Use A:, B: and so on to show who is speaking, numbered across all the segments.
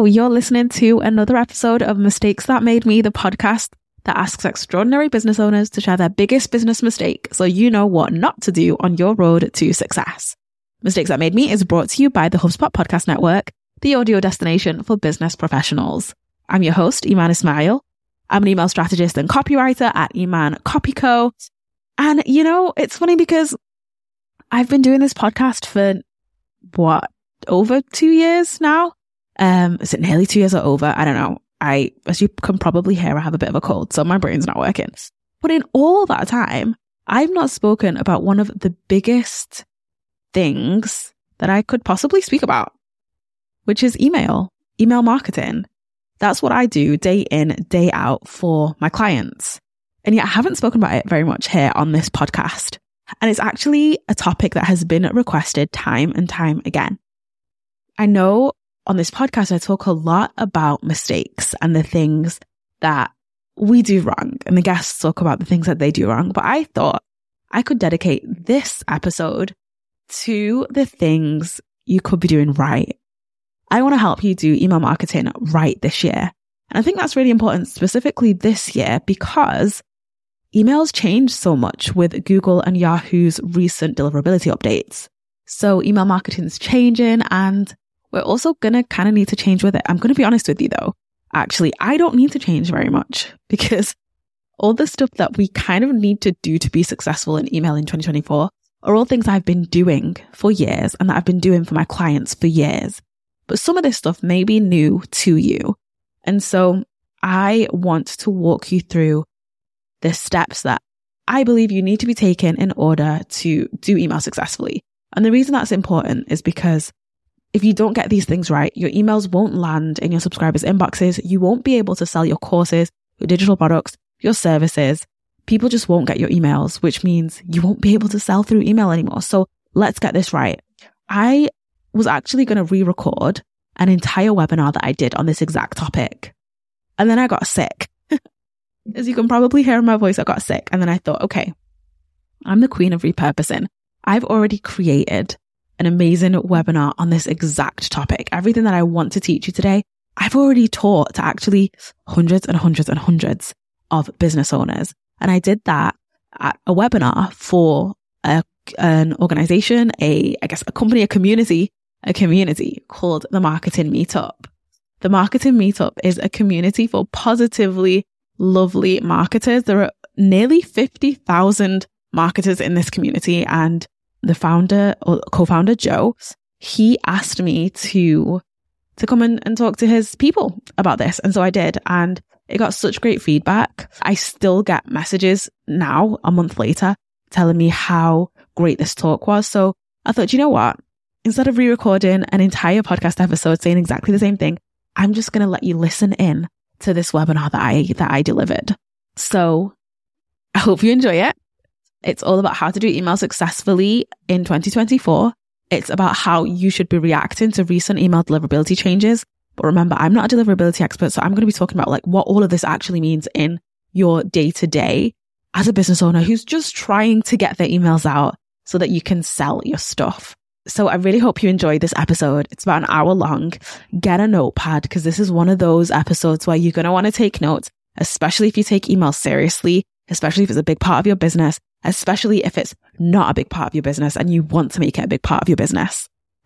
A: Hello, you're listening to another episode of Mistakes That Made Me, the podcast that asks extraordinary business owners to share their biggest business mistake so you know what not to do on your road to success. Mistakes That Made Me is brought to you by the HubSpot Podcast Network, the audio destination for business professionals. I'm your host, Iman Ismail. I'm an email strategist and copywriter at Iman Copyco. And you know, it's funny because I've been doing this podcast for over 2 years now? Is it nearly 2 years or over? I don't know. As you can probably hear, I have a bit of a cold, so my brain's not working. But in all that time, I've not spoken about one of the biggest things that I could possibly speak about, which is email marketing. That's what I do day in, day out for my clients. And yet I haven't spoken about it very much here on this podcast. And it's actually a topic that has been requested time and time again. I know on this podcast, I talk a lot about mistakes and the things that we do wrong, and the guests talk about the things that they do wrong. But I thought I could dedicate this episode to the things you could be doing right. I want to help you do email marketing right this year. And I think that's really important, specifically this year, because emails change so much with Google and Yahoo's recent deliverability updates. So email marketing is changing, and we're also going to kind of need to change with it. I'm going to be honest with you though. Actually, I don't need to change very much because all the stuff that we kind of need to do to be successful in email in 2024 are all things I've been doing for years and that I've been doing for my clients for years. But some of this stuff may be new to you. And so I want to walk you through the steps that I believe you need to be taking in order to do email successfully. And the reason that's important is because if you don't get these things right, your emails won't land in your subscribers' inboxes. You won't be able to sell your courses, your digital products, your services. People just won't get your emails, which means you won't be able to sell through email anymore. So let's get this right. I was actually going to re-record an entire webinar that I did on this exact topic. And then I got sick. As you can probably hear in my voice, I got sick. And then I thought, okay, I'm the queen of repurposing. I've already created an amazing webinar on this exact topic. Everything that I want to teach you today, I've already taught to actually hundreds and hundreds and hundreds of business owners. And I did that at a webinar for an organization, a company, a community called the Marketing Meetup. The Marketing Meetup is a community for positively lovely marketers. There are nearly 50,000 marketers in this community, and the founder or co-founder, Joe, he asked me to come and talk to his people about this. And so I did. And it got such great feedback. I still get messages now, a month later, telling me how great this talk was. So I thought, you know what? Instead of re-recording an entire podcast episode saying exactly the same thing, I'm just going to let you listen in to this webinar that I delivered. So I hope you enjoy it. It's all about how to do email successfully in 2024. It's about how you should be reacting to recent email deliverability changes. But remember, I'm not a deliverability expert, so I'm going to be talking about like what all of this actually means in your day-to-day as a business owner who's just trying to get their emails out so that you can sell your stuff. So I really hope you enjoyed this episode. It's about an hour long. Get a notepad because this is one of those episodes where you're going to want to take notes, especially if you take email seriously, especially if it's a big part of your business, especially if it's not a big part of your business and you want to make it a big part of your business.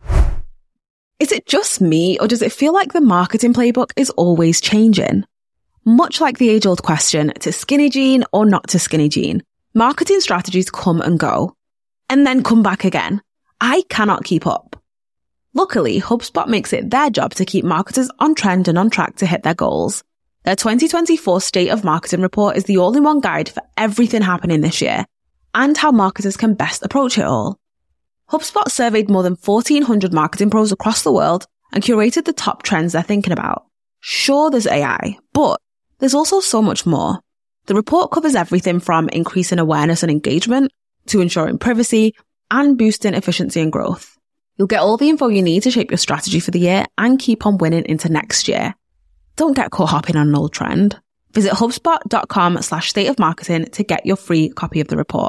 A: Is it just me, or does it feel like the marketing playbook is always changing? Much like the age-old question, to skinny jean or not to skinny jean, marketing strategies come and go, and then come back again. I cannot keep up. Luckily, HubSpot makes it their job to keep marketers on trend and on track to hit their goals. Their 2024 State of Marketing Report is the all-in-one guide for everything happening this year, and how marketers can best approach it all. HubSpot surveyed more than 1,400 marketing pros across the world and curated the top trends they're thinking about. Sure, there's AI, but there's also so much more. The report covers everything from increasing awareness and engagement to ensuring privacy and boosting efficiency and growth. You'll get all the info you need to shape your strategy for the year and keep on winning into next year. Don't get caught hopping on an old trend. Visit hubspot.com/stateofmarketing to get your free copy of the report.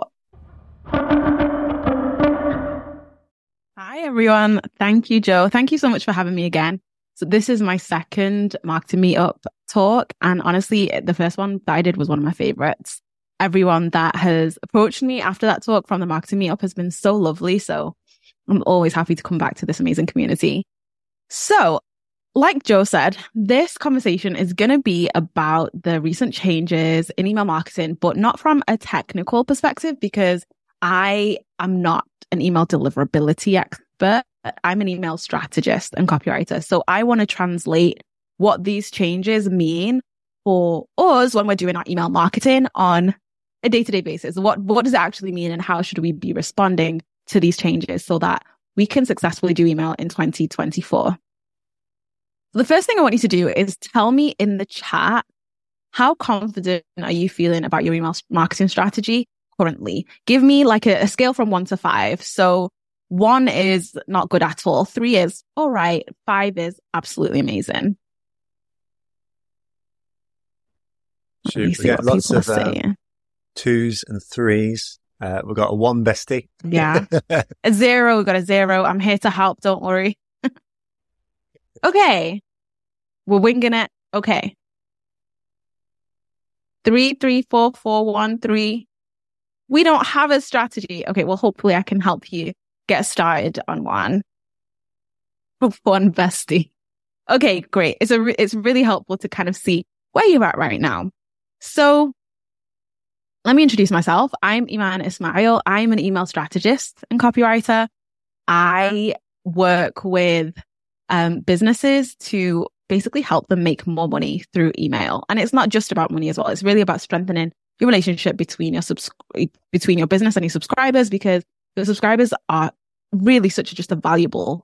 A: Hi, everyone. Thank you, Joe. Thank you so much for having me again. So this is my second Marketing Meetup talk. And honestly, the first one that I did was one of my favorites. Everyone that has approached me after that talk from the Marketing Meetup has been so lovely. So I'm always happy to come back to this amazing community. So like Joe said, this conversation is going to be about the recent changes in email marketing, but not from a technical perspective, because I am not an email deliverability expert. I'm an email strategist and copywriter. So I want to translate what these changes mean for us when we're doing our email marketing on a day-to-day basis. What does it actually mean, and how should we be responding to these changes so that we can successfully do email in 2024? The first thing I want you to do is tell me in the chat, how confident are you feeling about your email marketing strategy currently? Give me like a scale from 1 to 5. So 1 is not good at all. 3 is all right. 5 is absolutely amazing.
B: We get lots of 2s and 3s. We've got a 1 bestie.
A: Yeah. A 0. We've got a 0. I'm here to help. Don't worry. Okay. We're winging it. Okay. 3, 3, 4, 4, 1, 3. We don't have a strategy. Okay. Well, hopefully I can help you get started on one. 1 bestie. Okay, great. It's really helpful to kind of see where you're at right now. So let me introduce myself. I'm Iman Ismail. I'm an email strategist and copywriter. I work with businesses to basically help them make more money through email. And it's not just about money as well. It's really about strengthening your relationship between your business and your subscribers, because your subscribers are really just a valuable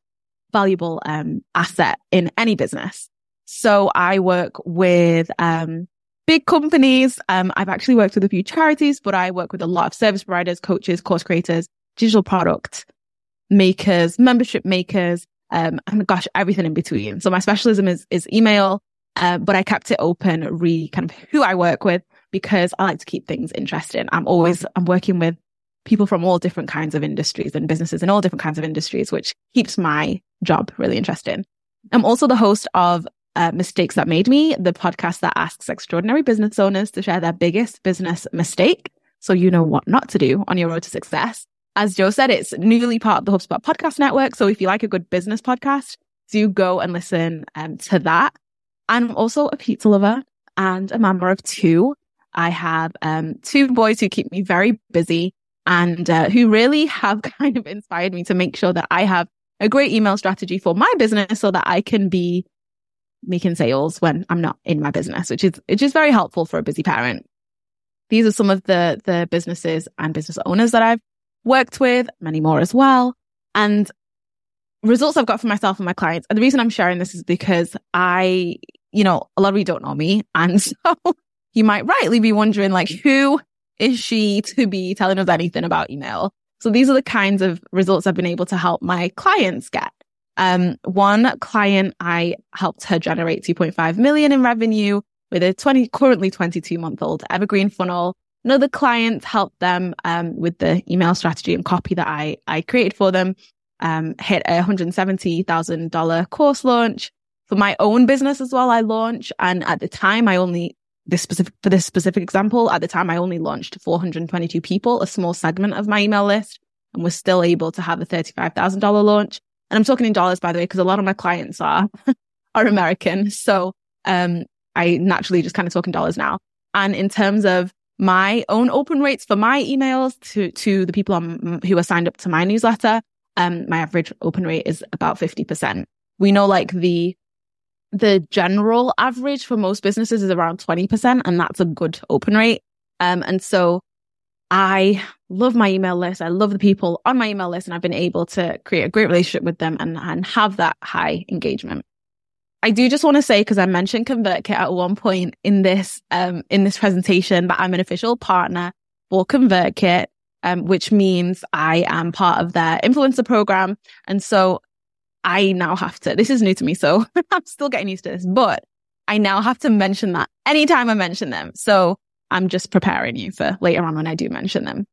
A: asset in any business. So I work with big companies. I've actually worked with a few charities, but I work with a lot of service providers, coaches, course creators, digital product makers, membership makers, and gosh, everything in between. So my specialism is email, but I kept it open, kind of who I work with, because I like to keep things interesting. I'm working with people from all different kinds of industries and businesses in all different kinds of industries, which keeps my job really interesting. I'm also the host of Mistakes That Made Me, the podcast that asks extraordinary business owners to share their biggest business mistake, so you know what not to do on your road to success. As Joe said, it's newly part of the HubSpot podcast network. So if you like a good business podcast, do go and listen to that. I'm also a pizza lover and a mama of 2. I have 2 boys who keep me very busy and who really have kind of inspired me to make sure that I have a great email strategy for my business so that I can be making sales when I'm not in my business, which is very helpful for a busy parent. These are some of the businesses and business owners that I've worked with, many more as well, and results I've got for myself and my clients. And the reason I'm sharing this is because a lot of you don't know me. And so you might rightly be wondering, like, who is she to be telling us anything about email? So these are the kinds of results I've been able to help my clients get. One client, I helped her generate 2.5 million in revenue with a currently 22-month-old evergreen funnel. Another client helped them with the email strategy and copy that I created for them, hit a $170,000 course launch. For my own business as well, I launched, and at the time for this specific example, at the time I only launched to 422 people, a small segment of my email list, and was still able to have a $35,000 launch. And I'm talking in dollars, by the way, because a lot of my clients are American. So I naturally just kind of talk in dollars now. And in terms of my own open rates for my emails to the people who are signed up to my newsletter, my average open rate is about 50%. We know like the general average for most businesses is around 20%, and that's a good open rate. And so I love my email list. I love the people on my email list, and I've been able to create a great relationship with them and have that high engagement. I do just want to say, because I mentioned ConvertKit at one point in this presentation, that I'm an official partner for ConvertKit, which means I am part of their influencer program. And so I now have to, this is new to me, so I'm still getting used to this, but I now have to mention that anytime I mention them. So I'm just preparing you for later on when I do mention them.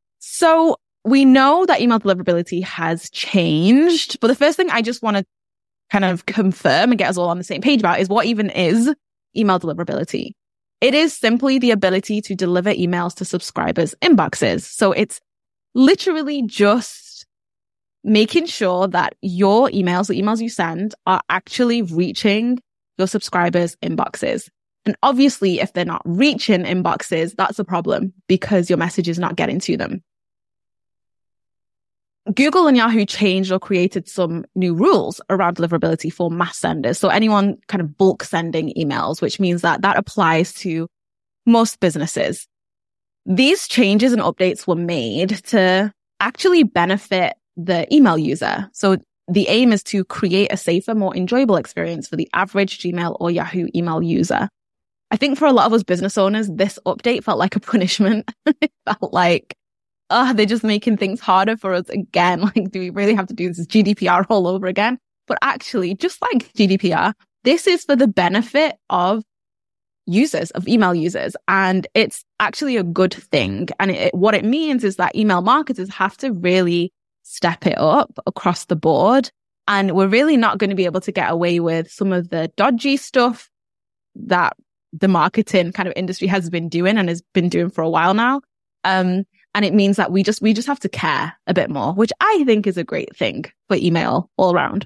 A: So we know that email deliverability has changed, but the first thing I just want to kind of confirm and get us all on the same page about is what even is email deliverability. It is simply the ability to deliver emails to subscribers' inboxes. So it's literally just making sure that your emails, the emails you send, are actually reaching your subscribers' inboxes. And obviously, if they're not reaching inboxes, that's a problem because your message is not getting to them. Google and Yahoo changed or created some new rules around deliverability for mass senders. So anyone kind of bulk sending emails, which means that applies to most businesses. These changes and updates were made to actually benefit the email user. So the aim is to create a safer, more enjoyable experience for the average Gmail or Yahoo email user. I think for a lot of us business owners, this update felt like a punishment. It felt like, they're just making things harder for us again. Like, do we really have to do this GDPR all over again? But actually, just like GDPR, this is for the benefit of users, of email users. And it's actually a good thing. And what it means is that email marketers have to really step it up across the board. And we're really not going to be able to get away with some of the dodgy stuff that the marketing kind of industry has been doing and has been doing for a while now. And it means that we just have to care a bit more, which I think is a great thing for email all around.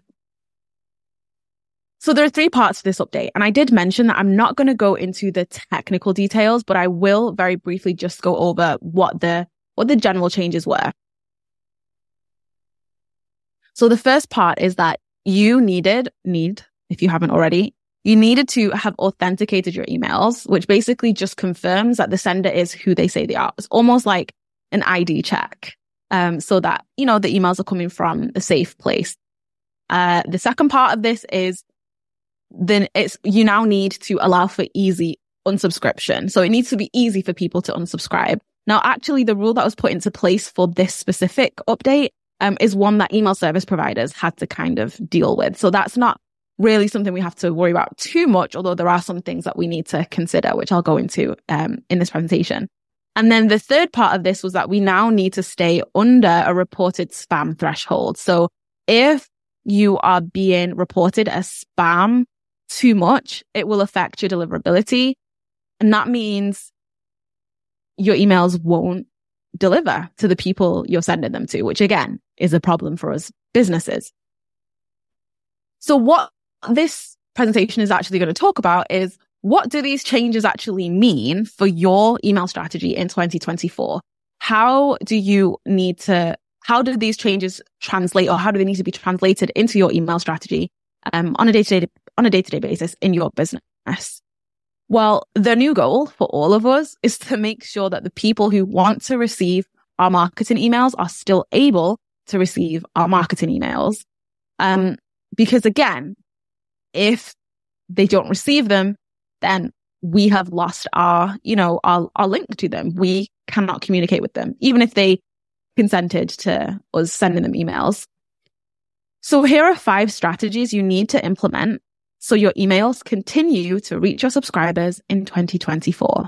A: So there are 3 parts to this update. And I did mention that I'm not going to go into the technical details, but I will very briefly just go over what the general changes were. So the first part is that you if you haven't already, you needed to have authenticated your emails, which basically just confirms that the sender is who they say they are. It's almost like an ID check, so that, the emails are coming from a safe place. The second part of this is you now need to allow for easy unsubscription. So it needs to be easy for people to unsubscribe. Now, actually, the rule that was put into place for this specific update is one that email service providers had to kind of deal with. So that's not really something we have to worry about too much, although there are some things that we need to consider, which I'll go into in this presentation. And then the third part of this was that we now need to stay under a reported spam threshold. So if you are being reported as spam too much, it will affect your deliverability. And that means your emails won't deliver to the people you're sending them to, which again is a problem for us businesses. So what this presentation is actually going to talk about is, what do these changes actually mean for your email strategy in 2024? How do these changes translate, or how do they need to be translated into your email strategy on a day-to-day basis in your business? Well, the new goal for all of us is to make sure that the people who want to receive our marketing emails are still able to receive our marketing emails. Because again, if they don't receive them, then we have lost our link to them. We cannot communicate with them, even if they consented to us sending them emails. So here are 5 strategies you need to implement so your emails continue to reach your subscribers in 2024.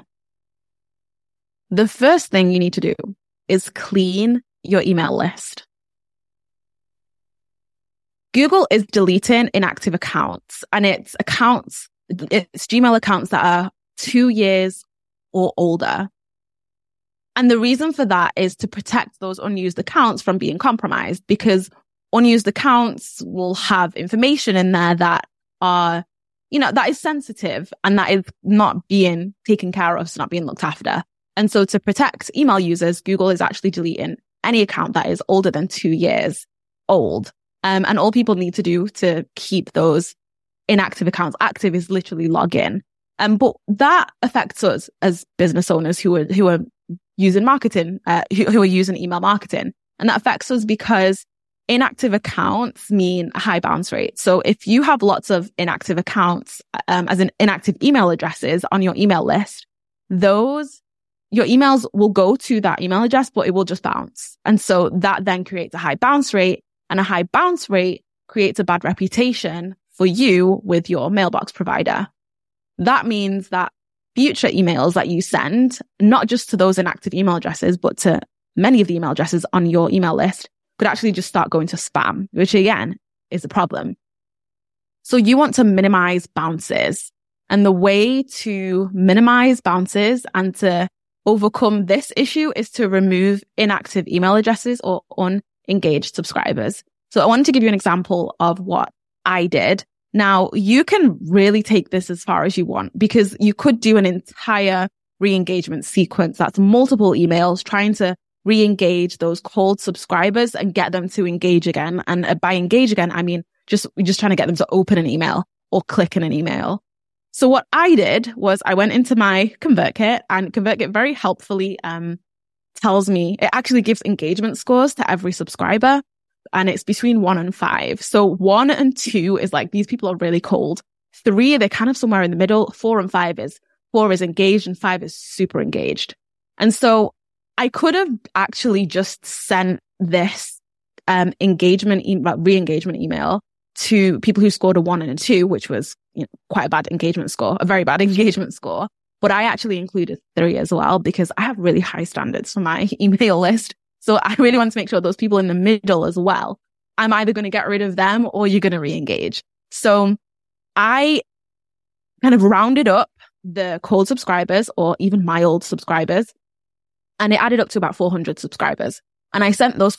A: The first thing you need to do is clean your email list. Google is deleting inactive accounts, and it's Gmail accounts that are 2 years or older. And the reason for that is to protect those unused accounts from being compromised, because unused accounts will have information in there that are, that is sensitive and that is not being taken care of, so not being looked after. And so to protect email users, Google is actually deleting any account that is older than 2 years old. And all people need to do to keep those inactive accounts active is literally log in. But that affects us as business owners who are using marketing, who are using email marketing. And that affects us because inactive accounts mean a high bounce rate. So if you have lots of inactive accounts, as in inactive email addresses on your email list, your emails will go to that email address, but it will just bounce. And so that then creates a high bounce rate, and a high bounce rate creates a bad reputation for you with your mailbox provider. That means that future emails that you send, not just to those inactive email addresses, but to many of the email addresses on your email list, could actually just start going to spam, which again is a problem. So you want to minimize bounces. And the way to minimize bounces and to overcome this issue is to remove inactive email addresses or unengaged subscribers. So I wanted to give you an example of what I did. Now, you can really take this as far as you want, because you could do an entire re-engagement sequence. That's multiple emails trying to re-engage those cold subscribers and get them to engage again. And by engage again, I mean just trying to get them to open an email or click in an email. So what I did was I went into my ConvertKit, and ConvertKit very helpfully tells me, it actually gives engagement scores to every subscriber, and it's between 1 and 5. So 1 and 2 is like, these people are really cold. 3, they're kind of somewhere in the middle. 4 and 5 is 4 is engaged and 5 is super engaged. And so I could have actually just sent this re-engagement email to people who scored a 1 and a 2, which was quite a bad engagement score, a very bad engagement score. But I actually included 3 as well, because I have really high standards for my email list. So I really want to make sure those people in the middle as well, I'm either going to get rid of them or you're going to re-engage. So I kind of rounded up the cold subscribers or even mild subscribers, and it added up to about 400 subscribers. And I sent those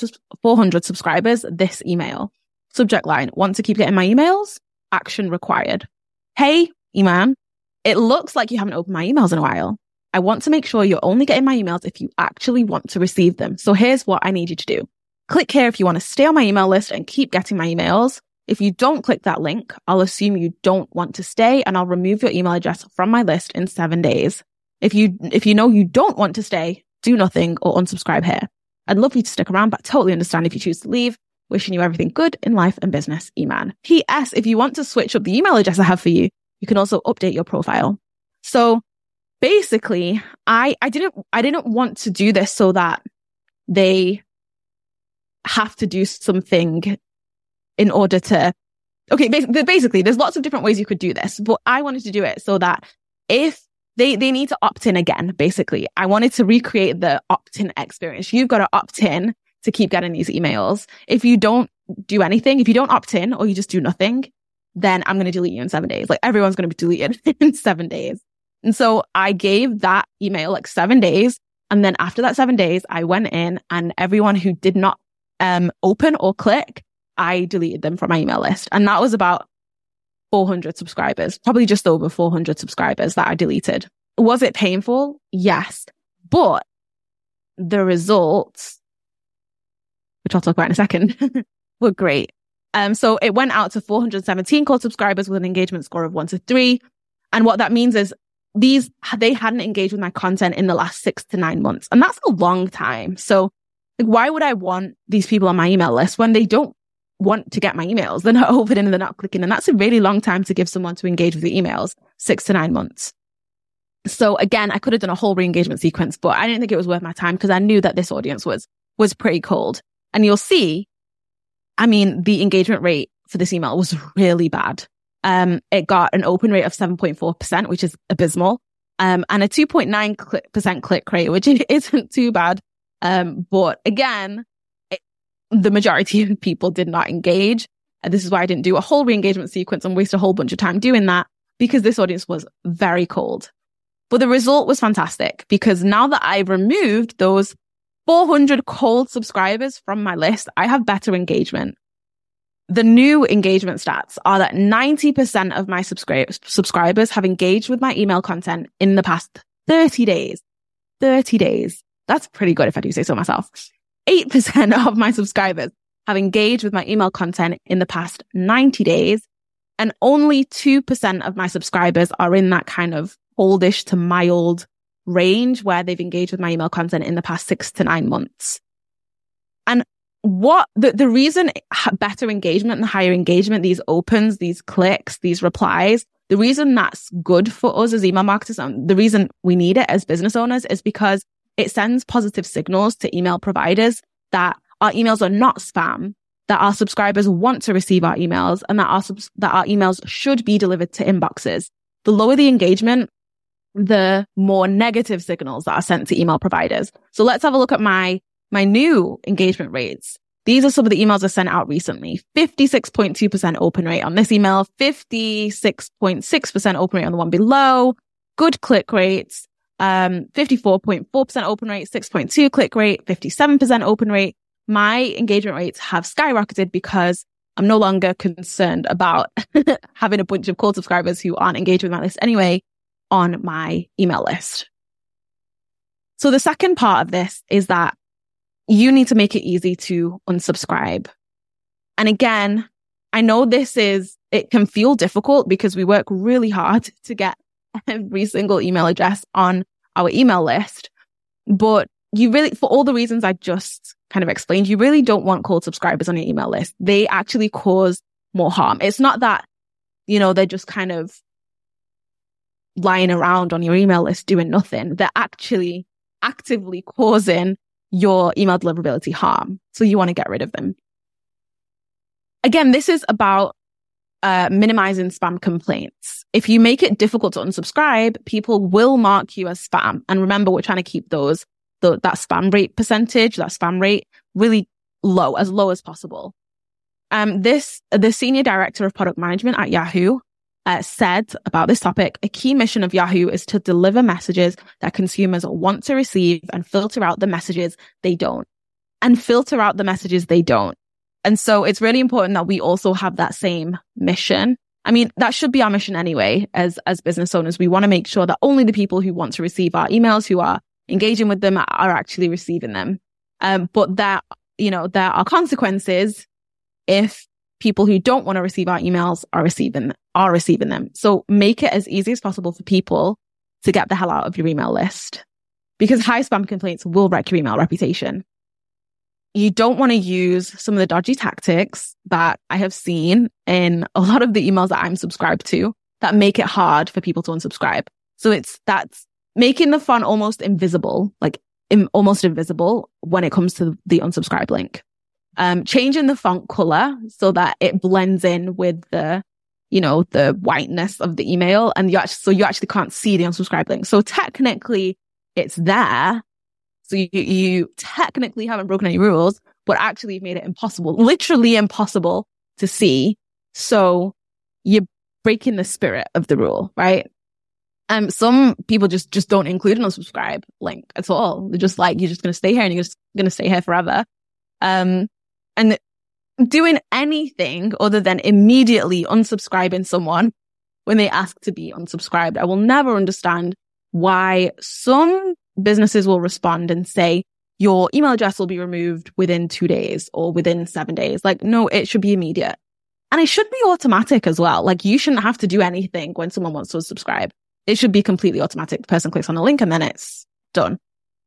A: 400 subscribers this email. Subject line: want to keep getting my emails? Action required. Hey, Iman, it looks like you haven't opened my emails in a while. I want to make sure you're only getting my emails if you actually want to receive them. So here's what I need you to do. Click here if you want to stay on my email list and keep getting my emails. If you don't click that link, I'll assume you don't want to stay, and I'll remove your email address from my list in 7 days. If you know you don't want to stay, do nothing or unsubscribe here. I'd love you to stick around, but totally understand if you choose to leave. Wishing you everything good in life and business, Iman. P.S. If you want to switch up the email address I have for you, you can also update your profile. So basically, I didn't want to do this so that they have to do something in order to, okay, basically there's lots of different ways you could do this, but I wanted to do it so that if they need to opt in again, basically, I wanted to recreate the opt-in experience. You've got to opt in to keep getting these emails. If you don't do anything, if you don't opt in or you just do nothing, then I'm going to delete you in 7 days. Like, everyone's going to be deleted in 7 days. And so I gave that email like 7 days. And then after that 7 days, I went in, and everyone who did not open or click, I deleted them from my email list. And that was about 400 subscribers, probably just over 400 subscribers that I deleted. Was it painful? Yes. But the results, which I'll talk about in a second, were great. So it went out to 417 cold subscribers with an engagement score of 1 to 3. And what that means is they hadn't engaged with my content in the last 6 to 9 months. And that's a long time. So like, why would I want these people on my email list when they don't want to get my emails? They're not opening and they're not clicking. And that's a really long time to give someone to engage with the emails, 6 to 9 months. So again, I could have done a whole re-engagement sequence, but I didn't think it was worth my time because I knew that this audience was pretty cold. And you'll see, I mean, the engagement rate for this email was really bad. It got an open rate of 7.4%, which is abysmal, and a 2.9% click rate, which isn't too bad. But again, the majority of people did not engage. And this is why I didn't do a whole re-engagement sequence and waste a whole bunch of time doing that, because this audience was very cold. But the result was fantastic, because now that I've removed those 400 cold subscribers from my list, I have better engagement. The new engagement stats are that 90% of my subscribers have engaged with my email content in the past 30 days. 30 days. That's pretty good if I do say so myself. 8% of my subscribers have engaged with my email content in the past 90 days. And only 2% of my subscribers are in that kind of coldish to mild range where they've engaged with my email content in the past 6 to 9 months. And what the reason better engagement and higher engagement, these opens, these clicks, these replies, the reason that's good for us as email marketers and the reason we need it as business owners is because it sends positive signals to email providers that our emails are not spam, that our subscribers want to receive our emails, and that our emails should be delivered to inboxes. The lower the engagement, the more negative signals that are sent to email providers. So let's have a look at my new engagement rates. These are some of the emails I sent out recently. 56.2% open rate on this email, 56.6% open rate on the one below, good click rates, 54.4% open rate, 6.2 click rate, 57% open rate. My engagement rates have skyrocketed because I'm no longer concerned about having a bunch of cold subscribers who aren't engaged with my list anyway on my email list. So the second part of this is that you need to make it easy to unsubscribe. And again, I know it can feel difficult because we work really hard to get every single email address on our email list. But you really, for all the reasons I just kind of explained, you really don't want cold subscribers on your email list. They actually cause more harm. It's not that, they're just kind of lying around on your email list doing nothing. They're actually actively causing your email deliverability harm. So you want to get rid of them. Again, this is about minimizing spam complaints. If you make it difficult to unsubscribe, people will mark you as spam. And remember, we're trying to keep that spam rate percentage, that spam rate really low as possible. The senior director of product management at Yahoo said about this topic, a key mission of Yahoo is to deliver messages that consumers want to receive and filter out the messages they don't. And so it's really important that we also have that same mission. I mean, that should be our mission anyway, as business owners. We want to make sure that only the people who want to receive our emails, who are engaging with them, are actually receiving them. But there are consequences if people who don't want to receive our emails are receiving them. So make it as easy as possible for people to get the hell out of your email list, because high spam complaints will wreck your email reputation. You don't want to use some of the dodgy tactics that I have seen in a lot of the emails that I'm subscribed to that make it hard for people to unsubscribe. So that's making the font almost invisible, almost invisible when it comes to the unsubscribe link. Changing the font color so that it blends in with the whiteness of the email, and you actually can't see the unsubscribe link. So technically it's there. So you technically haven't broken any rules, but actually you've made it impossible, literally impossible to see. So you're breaking the spirit of the rule, right? Some people just don't include an unsubscribe link at all. They're just like, you're just going to stay here and you're just going to stay here forever. And doing anything other than immediately unsubscribing someone when they ask to be unsubscribed. I will never understand why some businesses will respond and say, your email address will be removed within 2 days or within 7 days. No, it should be immediate. And it should be automatic as well. You shouldn't have to do anything when someone wants to subscribe. It should be completely automatic. The person clicks on a link and then it's done.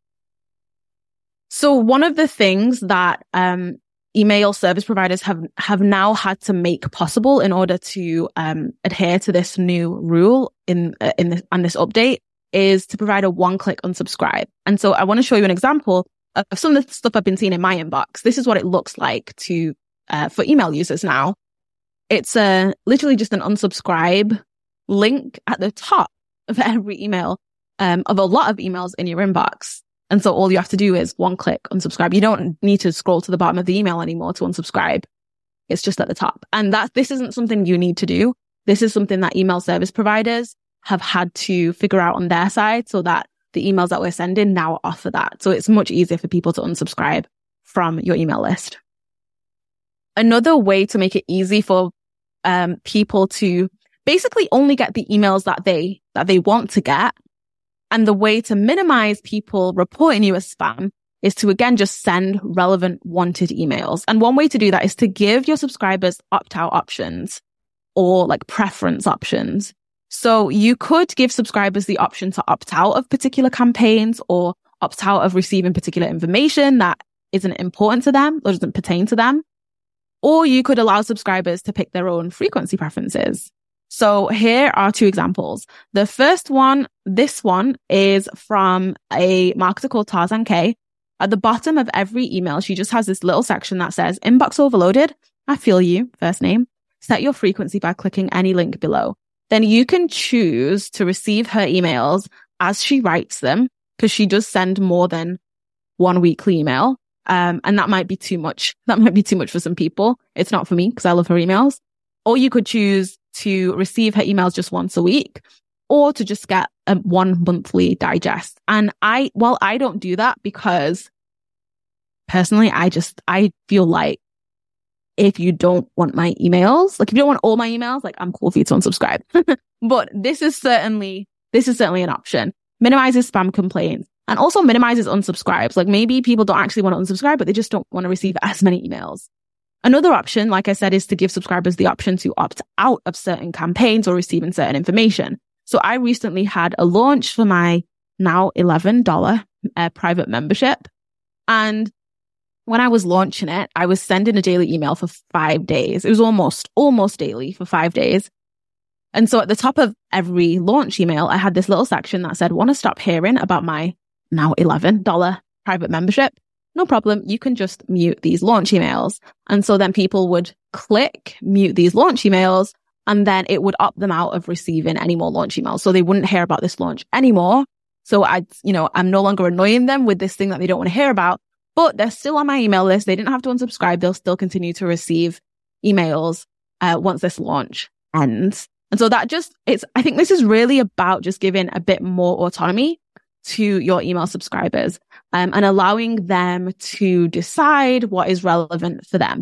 A: So one of the things that email service providers have now had to make possible in order to adhere to this new rule in this update is to provide a one-click unsubscribe. And so I want to show you an example of some of the stuff I've been seeing in my inbox. This is what it looks like for email users now. It's literally just an unsubscribe link at the top of every email, of a lot of emails in your inbox. And so all you have to do is one click unsubscribe. You don't need to scroll to the bottom of the email anymore to unsubscribe. It's just at the top. And this isn't something you need to do. This is something that email service providers have had to figure out on their side so that the emails that we're sending now offer that. So it's much easier for people to unsubscribe from your email list. Another way to make it easy for people to basically only get the emails that they want to get, and the way to minimize people reporting you as spam, is to, again, just send relevant wanted emails. And one way to do that is to give your subscribers opt-out options or preference options. So you could give subscribers the option to opt out of particular campaigns or opt out of receiving particular information that isn't important to them or doesn't pertain to them. Or you could allow subscribers to pick their own frequency preferences. So here are two examples. The first one, this one is from a marketer called Tarzan K. At the bottom of every email, she just has this little section that says, inbox overloaded. I feel you, first name. Set your frequency by clicking any link below. Then you can choose to receive her emails as she writes them, because she does send more than one weekly email. And that might be too much. That might be too much for some people. It's not for me because I love her emails. Or you could choose to receive her emails just once a week, or to just get a 1 monthly digest. And I don't do that because personally, I feel like if you don't want my emails, like if you don't want all my emails, like I'm cool for you to unsubscribe. But this is certainly an option. Minimizes spam complaints and also minimizes unsubscribes. Like maybe people don't actually want to unsubscribe, but they just don't want to receive as many emails. Another option, like I said, is to give subscribers the option to opt out of certain campaigns or receiving certain information. So I recently had a launch for my now $11 private membership. And when I was launching it, I was sending a daily email for 5 days. It was almost daily for 5 days. And so at the top of every launch email, I had this little section that said, want to stop hearing about my now $11 private membership? No problem. You can just mute these launch emails. And so then people would click mute these launch emails, and then it would opt them out of receiving any more launch emails. So they wouldn't hear about this launch anymore. So I'm no longer annoying them with this thing that they don't want to hear about, but they're still on my email list. They didn't have to unsubscribe. They'll still continue to receive emails once this launch ends. And so I think this is really about just giving a bit more autonomy to your email subscribers, and allowing them to decide what is relevant for them.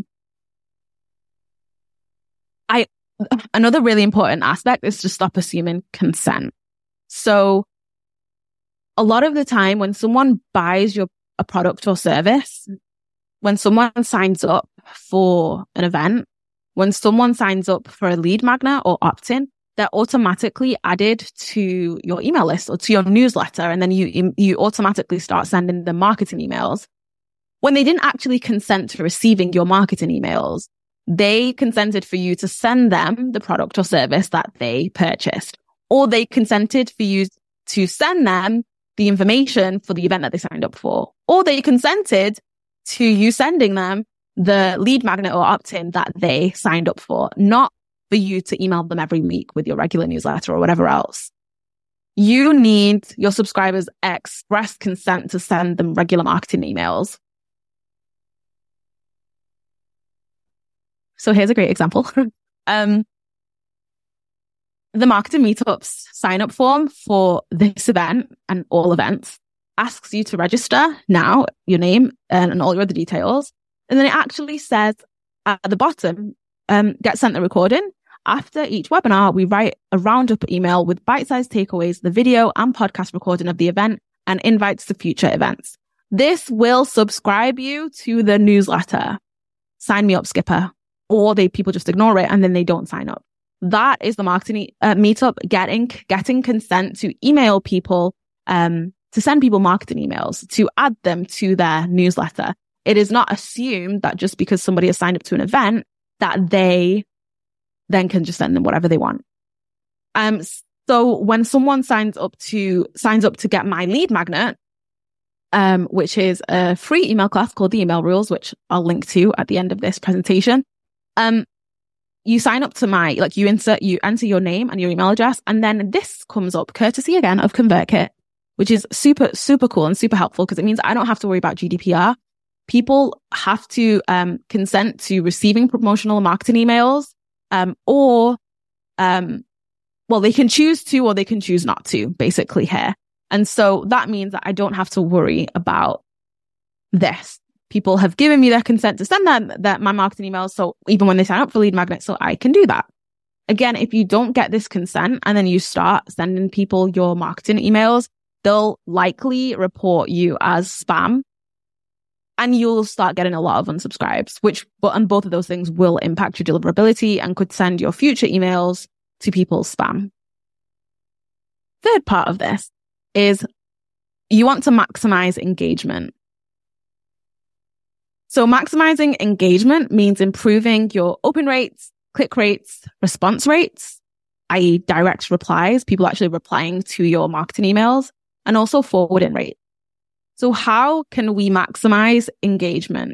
A: Another really important aspect is to stop assuming consent. So a lot of the time when someone buys a product or service, when someone signs up for an event, when someone signs up for a lead magnet or opt-in, they're automatically added to your email list or to your newsletter. And then you automatically start sending them marketing emails. When they didn't actually consent to receiving your marketing emails, they consented for you to send them the product or service that they purchased, or they consented for you to send them the information for the event that they signed up for, or they consented to you sending them the lead magnet or opt-in that they signed up for, not for you to email them every week with your regular newsletter or whatever else. You need your subscribers' express consent to send them regular marketing emails. So here's a great example. The Marketing Meetups sign-up form for this event and all events asks you to register now, your name and all your other details. And then it actually says at the bottom, get sent the recording. After each webinar, we write a roundup email with bite-sized takeaways, the video and podcast recording of the event, and invites to future events. This will subscribe you to the newsletter. Sign me up, Skipper. Or people just ignore it and then they don't sign up. That is the Marketing Meetup getting consent to email people, to send people marketing emails, to add them to their newsletter. It is not assumed that just because somebody has signed up to an event that they then can just send them whatever they want. So when someone signs up to get my lead magnet, which is a free email class called the Email Rules, which I'll link to at the end of this presentation, you sign up to you enter your name and your email address, and then this comes up courtesy again of ConvertKit, which is super, super cool and super helpful because it means I don't have to worry about GDPR. People have to consent to receiving promotional marketing emails, they can choose to, or they can choose not to, basically here. And so that means that I don't have to worry about this. People have given me their consent to send them my marketing emails. So even when they sign up for lead magnet, so I can do that. Again, if you don't get this consent and then you start sending people your marketing emails, they'll likely report you as spam. And you'll start getting a lot of unsubscribes, and both of those things will impact your deliverability and could send your future emails to people's spam. Third part of this is you want to maximize engagement. So maximizing engagement means improving your open rates, click rates, response rates, i.e. direct replies, people actually replying to your marketing emails, and also forwarding rate. So how can we maximize engagement?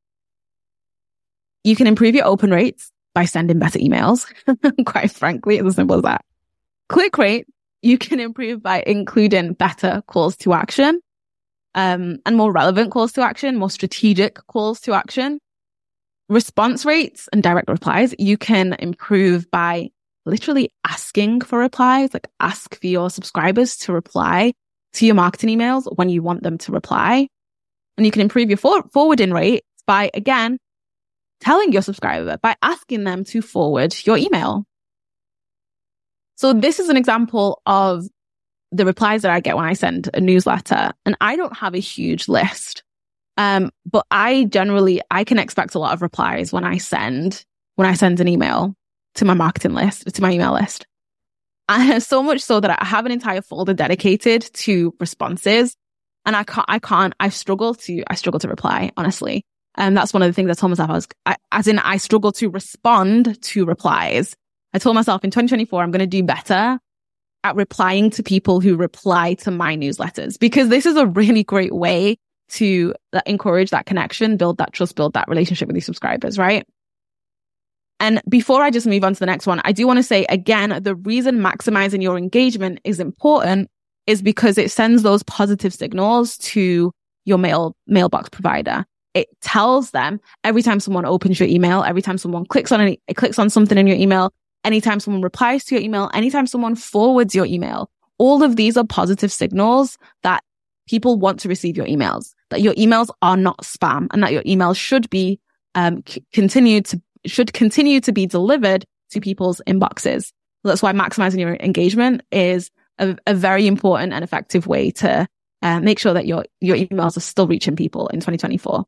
A: You can improve your open rates by sending better emails. Quite frankly, it's as simple as that. Click rate, you can improve by including better calls to action. and more relevant calls to action, more strategic calls to action. Response rates and direct replies, you can improve by literally asking for replies, like ask for your subscribers to reply to your marketing emails when you want them to reply. And you can improve your forwarding rate by, again, telling your subscriber, by asking them to forward your email. So this is an example of the replies that I get when I send a newsletter. And I don't have a huge list. But I can expect a lot of replies when I send an email to my marketing list, to my email list. So much so that I have an entire folder dedicated to responses. And I struggle to reply, honestly. And that's one of the things I told myself. I struggle to respond to replies. I told myself in 2024, I'm going to do better at replying to people who reply to my newsletters, because this is a really great way to encourage that connection, build that trust, build that relationship with your subscribers, right? And before I just move on to the next one, I do want to say again, the reason maximizing your engagement is important is because it sends those positive signals to your mailbox provider. It tells them every time someone opens your email, every time someone clicks on something in your email, anytime someone replies to your email, anytime someone forwards your email, all of these are positive signals that people want to receive your emails, that your emails are not spam, and that your emails should be continue to be delivered to people's inboxes. That's why maximizing your engagement is a very important and effective way to make sure that your emails are still reaching people in 2024.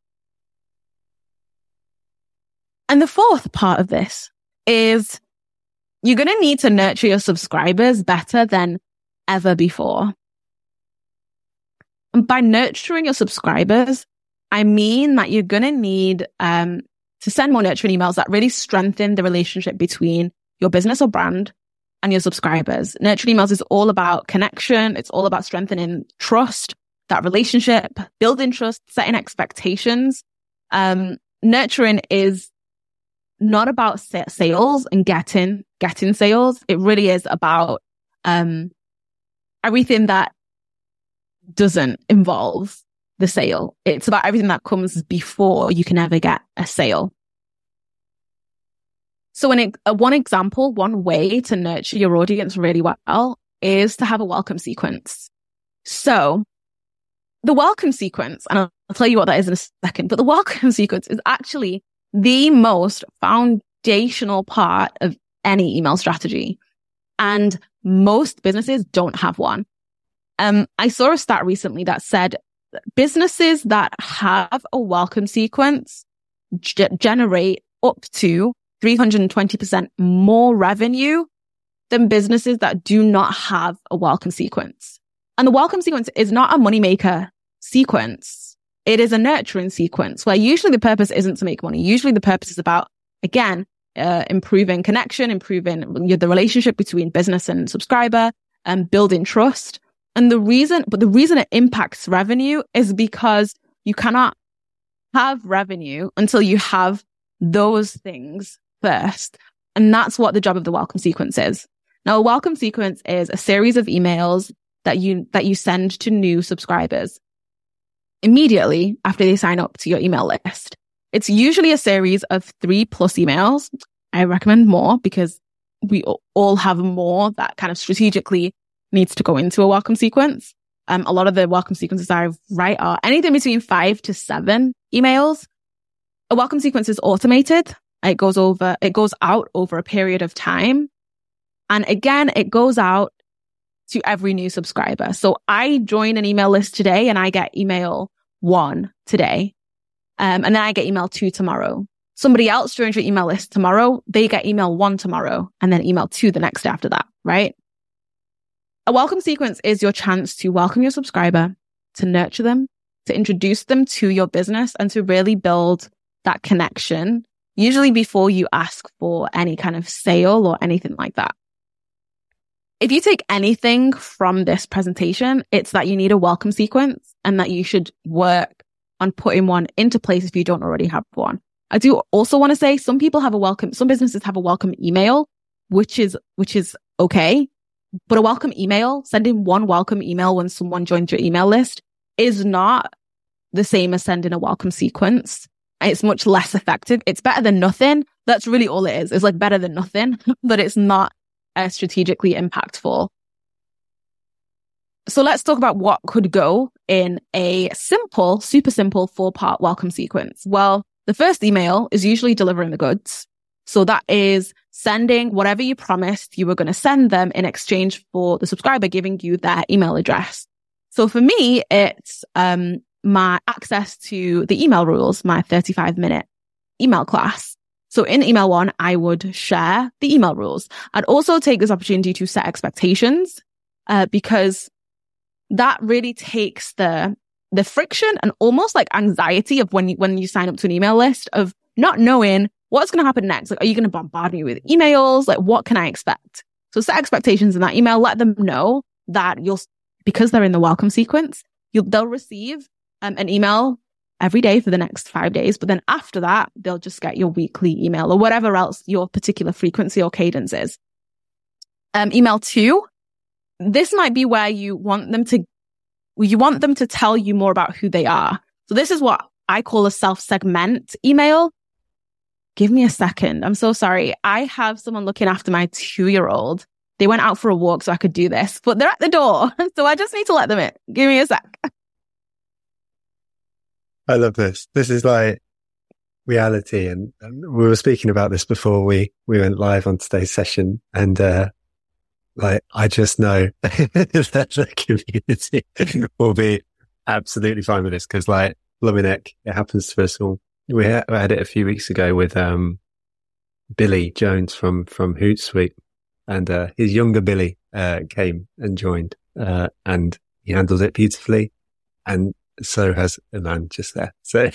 A: And the fourth part of this is you're going to need to nurture your subscribers better than ever before. And by nurturing your subscribers, I mean that you're going to need to send more nurturing emails that really strengthen the relationship between your business or brand and your subscribers. Nurturing emails is all about connection. It's all about strengthening trust, that relationship, building trust, setting expectations. Nurturing is not about sales and getting sales. It really is about everything that doesn't involve the sale. It's about everything that comes before you can ever get a sale. So one way to nurture your audience really well is to have a welcome sequence. So the welcome sequence, and I'll tell you what that is in a second, but the welcome sequence is actually the most foundational part of any email strategy. And most businesses don't have one. I saw a stat recently that said businesses that have a welcome sequence generate up to 320% more revenue than businesses that do not have a welcome sequence. And the welcome sequence is not a moneymaker sequence. It is a nurturing sequence where usually the purpose isn't to make money. Usually the purpose is about, again, improving connection, improving the relationship between business and subscriber, and building trust. And the reason it impacts revenue is because you cannot have revenue until you have those things first. And that's what the job of the welcome sequence is. Now, a welcome sequence is a series of emails that you send to new subscribers immediately after they sign up to your email list. It's usually a series of 3+ emails. I recommend more because we all have more that kind of strategically needs to go into a welcome sequence. A lot of the welcome sequences I write are anything between 5 to 7 emails. A welcome sequence is automated. It goes out over a period of time. And again, it goes out to every new subscriber. So I join an email list today and I get email 1 today. And then I get email 2 tomorrow. Somebody else joins your email list tomorrow. They get email 1 tomorrow and then email 2 the next day after that, right? A welcome sequence is your chance to welcome your subscriber, to nurture them, to introduce them to your business, and to really build that connection, usually before you ask for any kind of sale or anything like that. If you take anything from this presentation, it's that you need a welcome sequence and that you should work on putting one into place if you don't already have one. I do also want to say some businesses have a welcome email, which is okay. But a welcome email, sending one welcome email when someone joins your email list is not the same as sending a welcome sequence. It's much less effective. It's better than nothing. That's really all it is. It's like better than nothing, but it's not strategically impactful. So let's talk about what could go in a simple, super simple 4-part welcome sequence. Well, the first email is usually delivering the goods. So that is sending whatever you promised you were going to send them in exchange for the subscriber giving you their email address. So for me, it's my access to the email rules, my 35-minute email class. So in email 1, I would share the email rules. I'd also take this opportunity to set expectations because that really takes the friction and almost like anxiety of when you sign up to an email list of not knowing what's going to happen next. Like, are you going to bombard me with emails? Like, what can I expect? So set expectations in that email. Let them know that because they're in the welcome sequence, they'll receive an email every day for the next 5 days. But then after that, they'll just get your weekly email or whatever else your particular frequency or cadence is. Email 2, this might be where you want them to tell you more about who they are. So this is what I call a self-segment email. Give me a second. I'm so sorry. I have someone looking after my 2-year-old. They went out for a walk so I could do this, but they're at the door. So I just need to let them in. Give me a sec.
B: I love this. This is like reality. And we were speaking about this before we went live on today's session. And, I just know that the community will be absolutely fine with this because blooming heck, it happens to us all. We had it a few weeks ago with, Billy Jones from Hootsuite, and, his younger Billy, came and joined, and he handled it beautifully. And so has a man just there. So,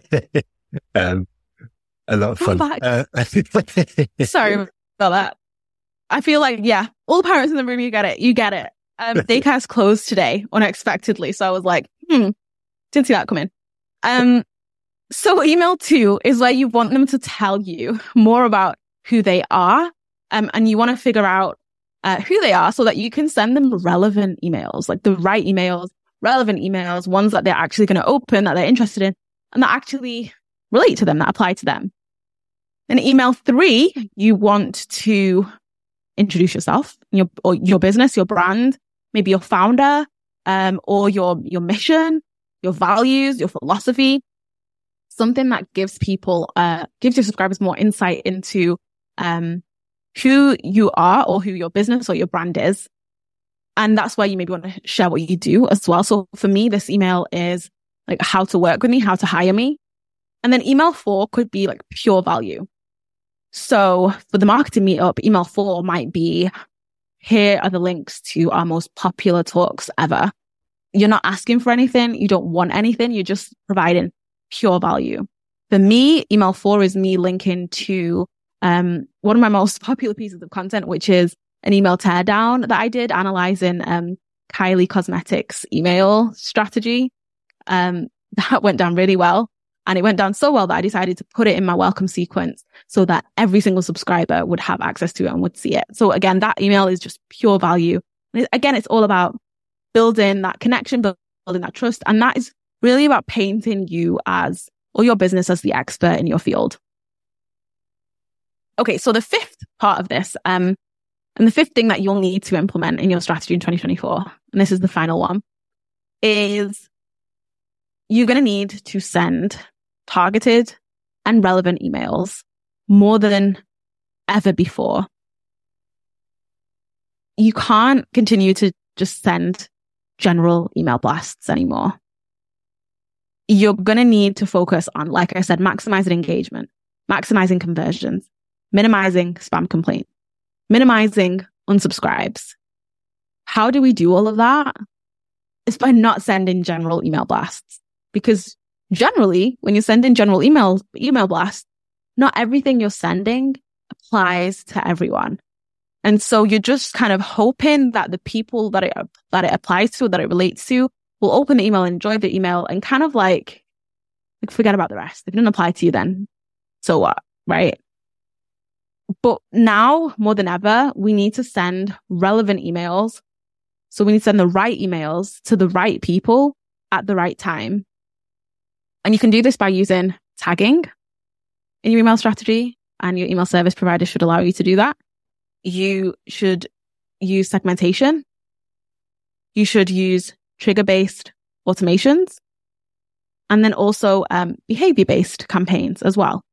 B: a lot of fun.
A: Sorry about that. I feel like, yeah, all the parents in the room, you get it. Daycare's closed today unexpectedly. So I was like, didn't see that coming. So email 2 is where you want them to tell you more about who they are. And you want to figure out who they are so that you can send them relevant emails, like the right emails, relevant emails, ones that they're actually going to open, that they're interested in, and that actually relate to them, that apply to them. In email 3, you want to introduce yourself, or your business, your brand, maybe your founder, or your mission, your values, your philosophy, something that gives your subscribers more insight into who you are or who your business or your brand is. And that's where you maybe want to share what you do as well. So for me, this email is like how to work with me, how to hire me. And then email 4 could be like pure value. So for the marketing meetup, email 4 might be, here are the links to our most popular talks ever. You're not asking for anything. You don't want anything. You're just providing pure value. For me, email 4 is me linking to one of my most popular pieces of content, which is an email teardown that I did analyzing Kylie Cosmetics email strategy. That went down really well. And it went down so well that I decided to put it in my welcome sequence so that every single subscriber would have access to it and would see it. So again, that email is just pure value. And again, it's all about building that connection, building that trust. And that is really about painting you or your business as the expert in your field. Okay, so the 5th part of this, and the 5th thing that you'll need to implement in your strategy in 2024, and this is the final one, is you're going to need to send targeted and relevant emails more than ever before. You can't continue to just send general email blasts anymore. You're going to need to focus on, like I said, maximizing engagement, maximizing conversions, minimizing spam complaints, minimizing unsubscribes. How do we do all of that? It's by not sending general email blasts. Because generally, when you're sending general email blasts, not everything you're sending applies to everyone. And so you're just kind of hoping that the people that it applies to, that it relates to, will open the email and enjoy the email and kind of like forget about the rest. If it didn't apply to you, then so what, right? But now, more than ever, we need to send relevant emails. So we need to send the right emails to the right people at the right time. And you can do this by using tagging in your email strategy, and your email service provider should allow you to do that. You should use segmentation. You should use trigger-based automations, and then also behavior-based campaigns as well.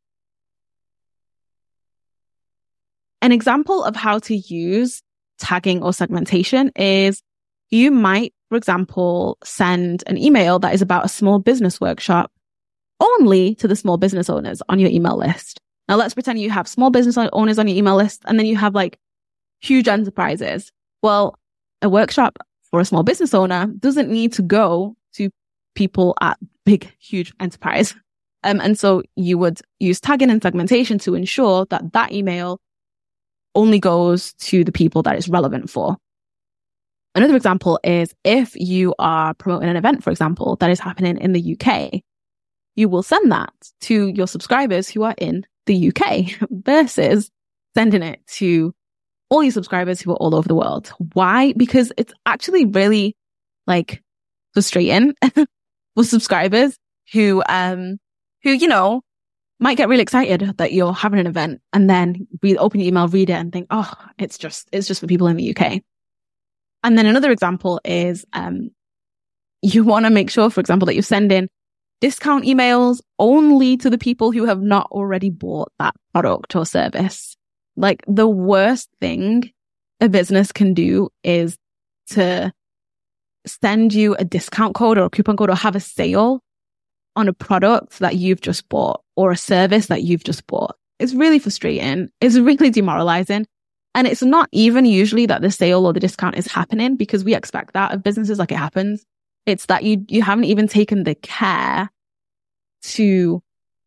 A: An example of how to use tagging or segmentation is you might, for example, send an email that is about a small business workshop only to the small business owners on your email list. Now, let's pretend you have small business owners on your email list, and then you have like huge enterprises. Well, a workshop for a small business owner doesn't need to go to people at big, huge enterprise. And so you would use tagging and segmentation to ensure that that email only goes to the people that it's relevant for. Another example is if you are promoting an event, for example, that is happening in the UK, you will send that to your subscribers who are in the UK versus sending it to all your subscribers who are all over the world. Why? Because it's actually really like frustrating for subscribers who, you know, might get really excited that you're having an event and then open your email, read it and think, oh, it's just for people in the UK. And then another example is, you want to make sure, for example, that you're sending discount emails only to the people who have not already bought that product or service. Like the worst thing a business can do is to send you a discount code or a coupon code or have a sale on a product that you've just bought or a service that you've just bought. It's really frustrating. It's really demoralizing. And it's not even usually that the sale or the discount is happening because we expect that of businesses, like it happens. It's that you haven't even taken the care to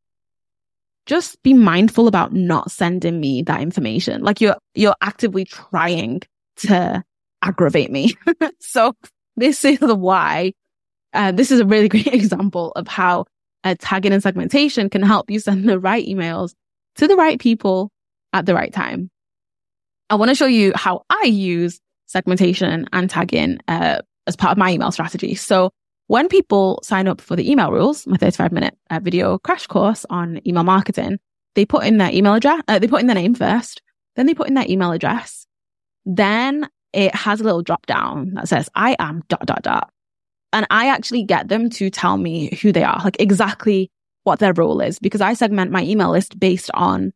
A: just be mindful about not sending me that information. Like you're actively trying to aggravate me. So this is why this is a really great example of how tagging and segmentation can help you send the right emails to the right people at the right time. I want to show you how I use segmentation and tagging as part of my email strategy. So when people sign up for the Email Rules, my 35-minute video crash course on email marketing, they put in their email address, they put in their name first, then they put in their email address. Then it has a little drop down that says, I am ... And I actually get them to tell me who they are, like exactly what their role is, because I segment my email list based on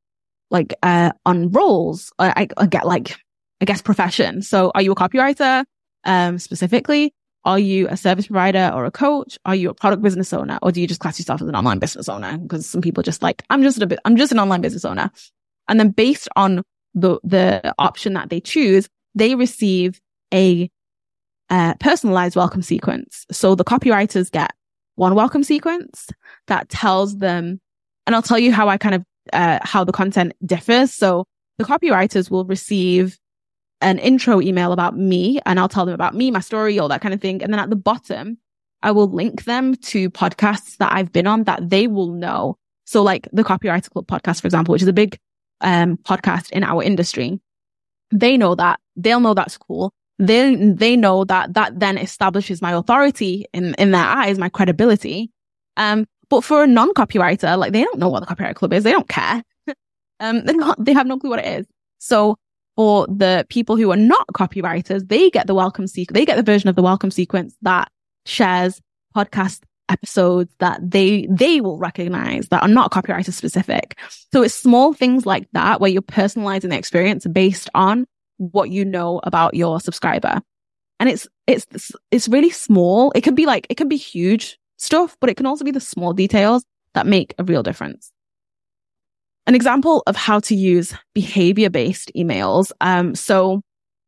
A: on roles. I get like, I guess, profession. So are you a copywriter? Specifically, are you a service provider or a coach? Are you a product business owner? Or do you just class yourself as an online business owner? Because some people just like, I'm just an online business owner. And then based on the option that they choose, they receive a personalized welcome sequence. So the copywriters get one welcome sequence that tells them, and I'll tell you how I kind of how the content differs. So the copywriters will receive an intro email about me, and I'll tell them about me, my story, all that kind of thing. And then at the bottom, I will link them to podcasts that I've been on that they will know. So like the Copywriter Club podcast, for example, which is a big podcast in our industry. They know that. They'll know that's cool. They know that then establishes my authority in their eyes, my credibility. But for a non-copywriter, like they don't know what the Copywriter Club is. They don't care. They have no clue what it is. So for the people who are not copywriters, they get the welcome sequence. They get the version of the welcome sequence that shares podcast episodes that they will recognize that are not copywriter specific. So it's small things like that where you're personalizing the experience based on what you know about your subscriber. And it's really small. It can be huge stuff, but it can also be the small details that make a real difference. An example of how to use behavior-based emails. So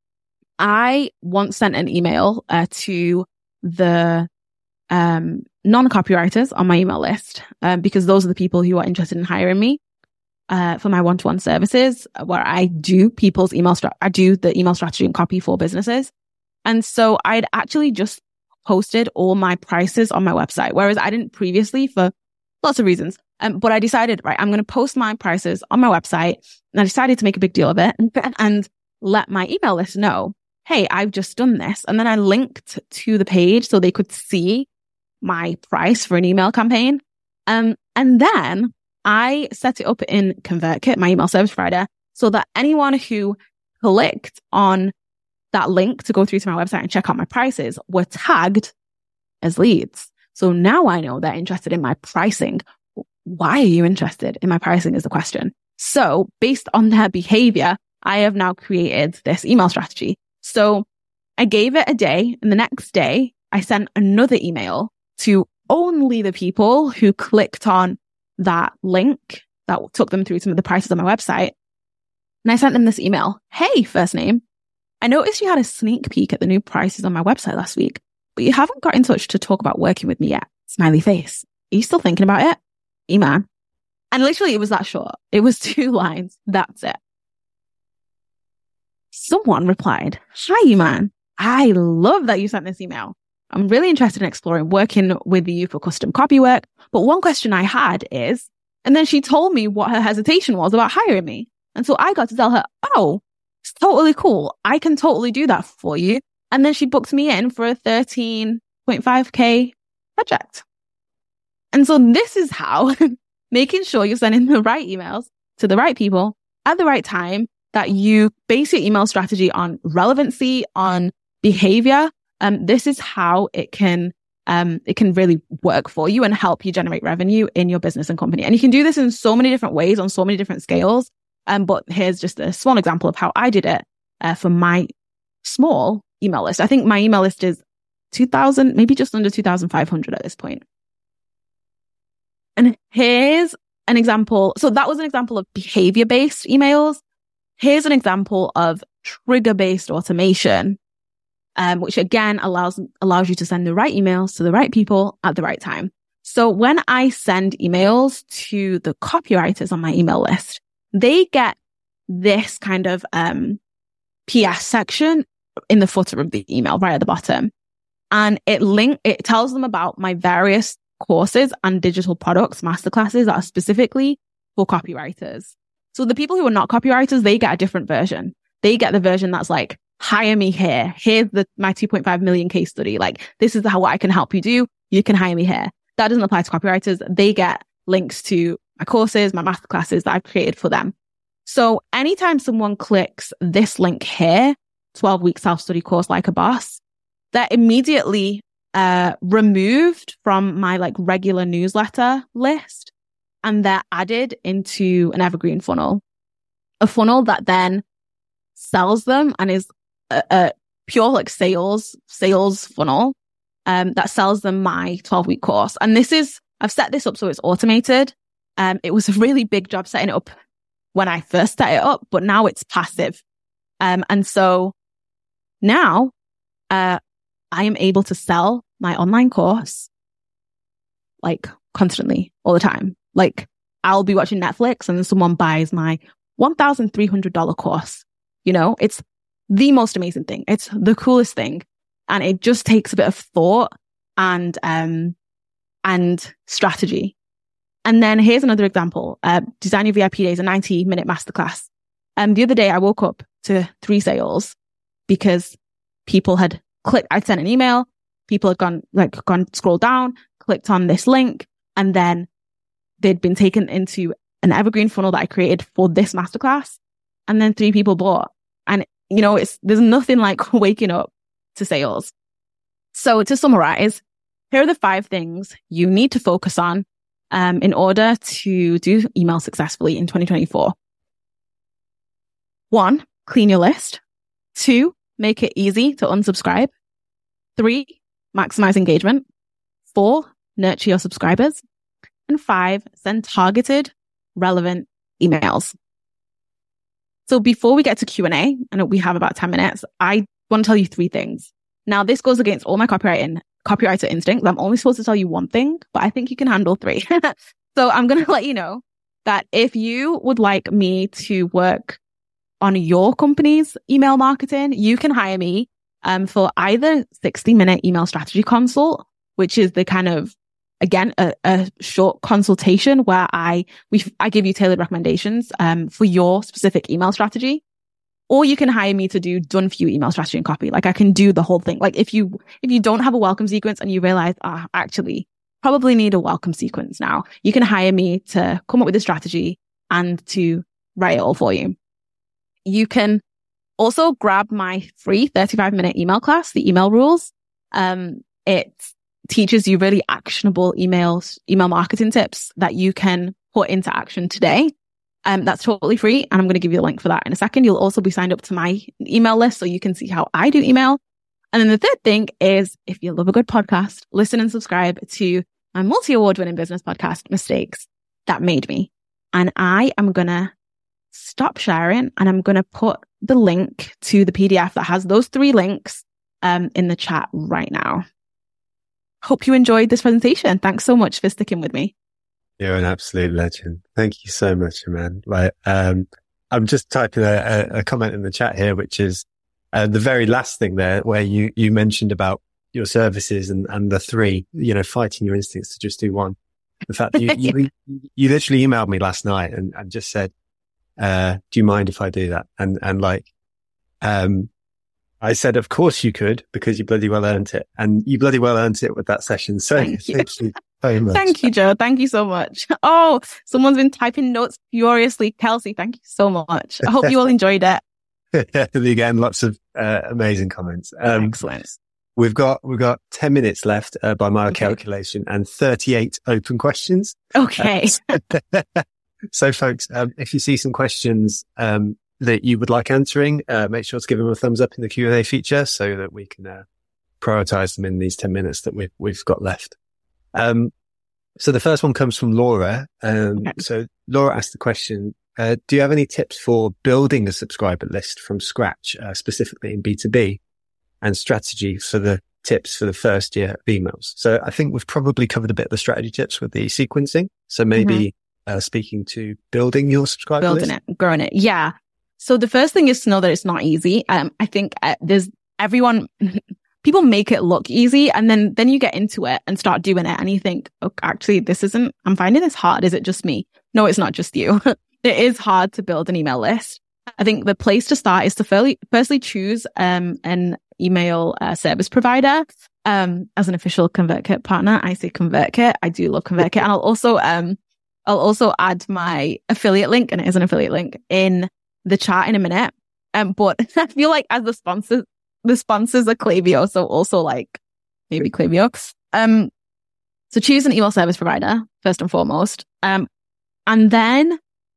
A: I once sent an email to the non-copywriters on my email list because those are the people who are interested in hiring me for my one-to-one services, where I do the email strategy and copy for businesses. And so I'd actually just posted all my prices on my website, whereas I didn't previously for lots of reasons. But I decided, right, I'm going to post my prices on my website, and I decided to make a big deal of it and let my email list know. hey, I've just done this. And then I linked to the page so they could see my price for an email campaign. And then I set it up in ConvertKit, my email service provider, so that anyone who clicked on that link to go through to my website and check out my prices were tagged as leads. So now I know they're interested in my pricing. Why are you interested in my pricing is the question. So based on their behavior, I have now created this email strategy. So I gave it a day, and the next day I sent another email to only the people who clicked on that link that took them through some of the prices on my website. And I sent them this email. Hey, first name, I noticed you had a sneak peek at the new prices on my website last week, but you haven't got in touch to talk about working with me yet. Smiley face. Are you still thinking about it? Iman. And literally it was that short. It was 2 lines. That's it. Someone replied, hi, Iman. I love that you sent this email. I'm really interested in exploring working with you for custom copy work. But one question I had is, and then she told me what her hesitation was about hiring me. And so I got to tell her, oh, it's totally cool. I can totally do that for you. And then she booked me in for a 13.5K project. And so this is how making sure you're sending the right emails to the right people at the right time, that you base your email strategy on relevancy, on behavior. This is how it can really work for you and help you generate revenue in your business and company. And you can do this in so many different ways on so many different scales. But here's just a small example of how I did it for my small email list. I think my email list is 2,000, maybe just under 2,500 at this point. And here's an example. So that was an example of behavior-based emails. Here's an example of trigger-based automation, which again allows you to send the right emails to the right people at the right time. So when I send emails to the copywriters on my email list, they get this kind of PS section in the footer of the email right at the bottom. And it tells them about my various courses and digital products, masterclasses that are specifically for copywriters. So the people who are not copywriters, they get a different version. They get the version that's like, hire me here. Here's my 2.5 million case study. Like, this is what I can help you do. You can hire me here. That doesn't apply to copywriters. They get links to my courses, my masterclasses that I've created for them. So anytime someone clicks this link here, 12-week self-study course like a boss, they're immediately removed from my like regular newsletter list, and they're added into an evergreen funnel, a funnel that then sells them and is a pure like sales funnel that sells them my 12-week course. And I've set this up so it's automated. It was a really big job setting it up when I first set it up, but now it's passive. And so now I am able to sell my online course like constantly, all the time. Like, I'll be watching Netflix and someone buys my $1,300 course. You know, it's the most amazing thing. It's the coolest thing. And it just takes a bit of thought and strategy. And then here's another example. Design Your VIP Day is a 90-minute masterclass. The other day I woke up to 3 sales because people had clicked. I'd sent an email. People had gone scroll down, clicked on this link, and then they'd been taken into an evergreen funnel that I created for this masterclass. And then 3 people bought. And you know, there's nothing like waking up to sales. So to summarize, here are the 5 things you need to focus on in order to do email successfully in 2024. 1, clean your list. 2, make it easy to unsubscribe. 3, maximize engagement. 4, nurture your subscribers. And 5, send targeted, relevant emails. So before we get to Q&A, I know we have about 10 minutes, I want to tell you 3 things. Now, this goes against all my copywriter instincts. I'm only supposed to tell you 1 thing, but I think you can handle 3. So I'm going to let you know that if you would like me to work on your company's email marketing, you can hire me for either 60-minute email strategy consult, which is the kind of, again, a short consultation where I give you tailored recommendations for your specific email strategy. Or you can hire me to do done for you email strategy and copy. Like I can do the whole thing. Like if you don't have a welcome sequence and you realize, actually probably need a welcome sequence now, you can hire me to come up with a strategy and to write it all for you. You can also grab my free 35-minute email class, the email rules. It teaches you really actionable email marketing tips that you can put into action today. That's totally free. And I'm going to give you a link for that in a second. You'll also be signed up to my email list so you can see how I do email. And then the third thing is, if you love a good podcast, listen and subscribe to my multi-award winning business podcast, Mistakes That Made Me. And I am going to stop sharing and I'm going to put the link to the PDF that has those 3 links in the chat right now. Hope you enjoyed this presentation. Thanks so much for sticking with me.
B: You're an absolute legend. Thank you so much, man. Like, I'm just typing a comment in the chat here, which is the very last thing there where you mentioned about your services and the 3, fighting your instincts to just do one. The fact that you literally emailed me last night and just said, do you mind if I do that? And like, I said, of course you could, because you bloody well earned it. And you bloody well earned it with that session. So thank you very much.
A: Thank you, Joe. Thank you so much. Oh, someone's been typing notes furiously. Kelsey, thank you so much. I hope you all enjoyed it.
B: Again, lots of amazing comments.
A: Excellent.
B: We've got 10 minutes left by my calculation and 38 open questions.
A: Okay.
B: So folks, if you see some questions that you would like answering, make sure to give them a thumbs up in the Q&A feature so that we can prioritize them in these 10 minutes that we've got left. So the first one comes from Laura. So Laura asked the question, do you have any tips for building a subscriber list from scratch, specifically in B2B, and strategy for the tips for the first year of emails? So I think we've probably covered a bit of the strategy tips with the sequencing. So maybe speaking to building your subscriber list.
A: Building it, growing it. Yeah. So the first thing is to know that it's not easy. I think people make it look easy, and then you get into it and start doing it and you think, oh, actually, I'm finding this hard. Is it just me? No, it's not just you. It is hard to build an email list. I think the place to start is to firstly choose an email service provider as an official ConvertKit partner. I say ConvertKit. I do love ConvertKit. And I'll also add my affiliate link, and it is an affiliate link, in the chat in a minute. But I feel like as the sponsors are Klaviyo, so also like maybe Klaviyo. So choose an email service provider first and foremost. And then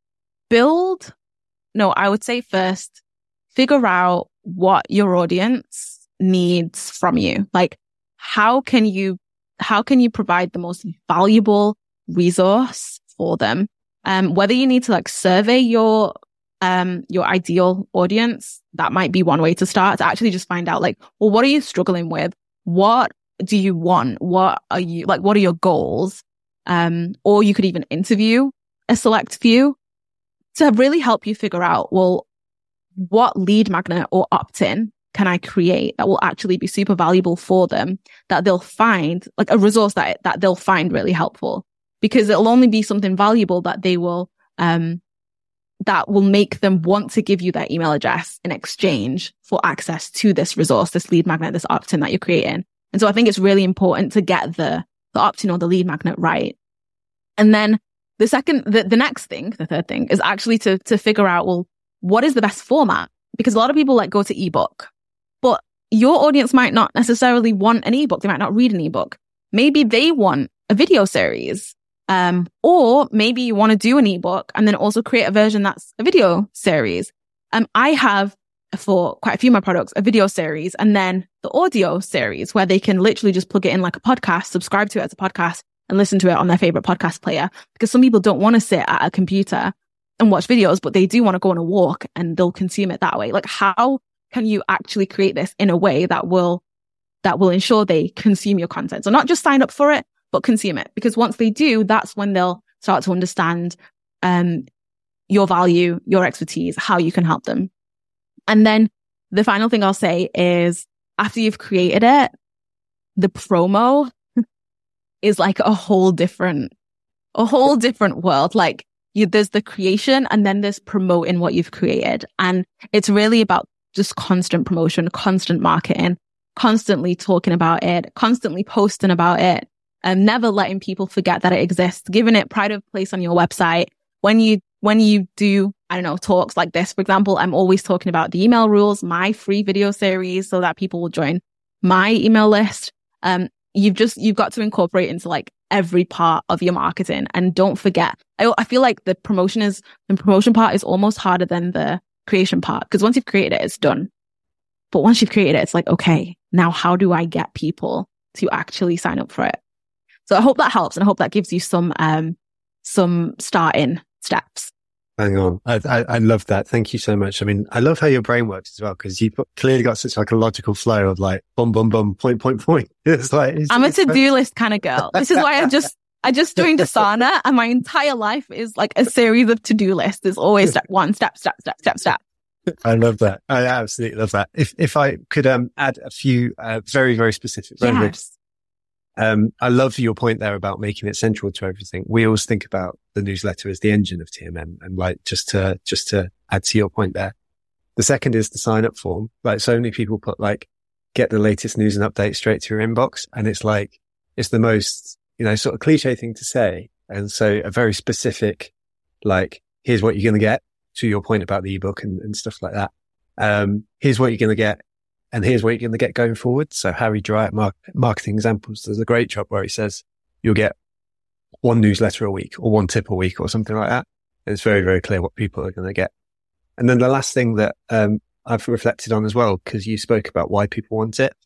A: I would say first, figure out what your audience needs from you. Like, how can you provide the most valuable resource for them? Whether you need to like survey your ideal audience, that might be one way to start, to actually just find out like, well, what are you struggling with? What do you want? What are your goals? Or you could even interview a select few to really help you figure out, well, what lead magnet or opt-in can I create that will actually be super valuable for them, that they'll find, like a resource that they'll find really helpful, because it'll only be something valuable that they will, that will make them want to give you their email address in exchange for access to this resource, this lead magnet, this opt-in that you're creating. And so I think it's really important to get the opt-in or the lead magnet right. And then the third thing is actually to figure out, well, what is the best format? Because a lot of people like go to ebook, but your audience might not necessarily want an ebook. They might not read an ebook. Maybe they want a video series. Or maybe you want to do an ebook and then also create a version that's a video series. I have, for quite a few of my products, a video series and then the audio series where they can literally just plug it in like a podcast, subscribe to it as a podcast and listen to it on their favorite podcast player. Because some people don't want to sit at a computer and watch videos, but they do want to go on a walk and they'll consume it that way. Like, how can you actually create this in a way that will ensure they consume your content? So not just sign up for it, but consume it. Because once they do, that's when they'll start to understand your value, your expertise, how you can help them. And then the final thing I'll say is, after you've created it, the promo is like a whole different world. Like, there's the creation and then there's promoting what you've created. And it's really about just constant promotion, constant marketing, constantly talking about it, constantly posting about it, and never letting people forget that it exists, giving it pride of place on your website. When you do, I don't know, talks like this, for example, I'm always talking about the email rules, my free video series, so that people will join my email list. You've got to incorporate into like every part of your marketing, and don't forget. I feel like the promotion part is almost harder than the creation part, because once you've created it, it's done. But once you've created it, it's like, okay, now how do I get people to actually sign up for it? So I hope that helps, and I hope that gives you some starting steps.
B: Hang on. I love that. Thank you so much. I mean, I love how your brain works as well, because you've clearly got such like a logical flow of like, boom, boom, boom, point, point, point. It's like,
A: I'm a to-do list kind of girl. This is why I just joined Asana, and my entire life is like a series of to-do lists. There's always step one, step.
B: I love that. I absolutely love that. If I could, add a few, very, very specific.
A: Yes.
B: I love your point there about making it central to everything. We always think about the newsletter as the engine of TMM, and like, just to add to your point there. The second is the sign up form. Like, so many people put like, get the latest news and updates straight to your inbox. And it's like, it's the most, sort of cliche thing to say. And so a very specific, like, here's what you're going to get, to your point about the ebook and stuff like that. Here's what you're going to get. And here's what you're going to get going forward. So Harry Dry at Marketing Examples does a great job where he says you'll get one newsletter a week or one tip a week or something like that. And it's very, very clear what people are going to get. And then the last thing that I've reflected on as well, because you spoke about why people want it,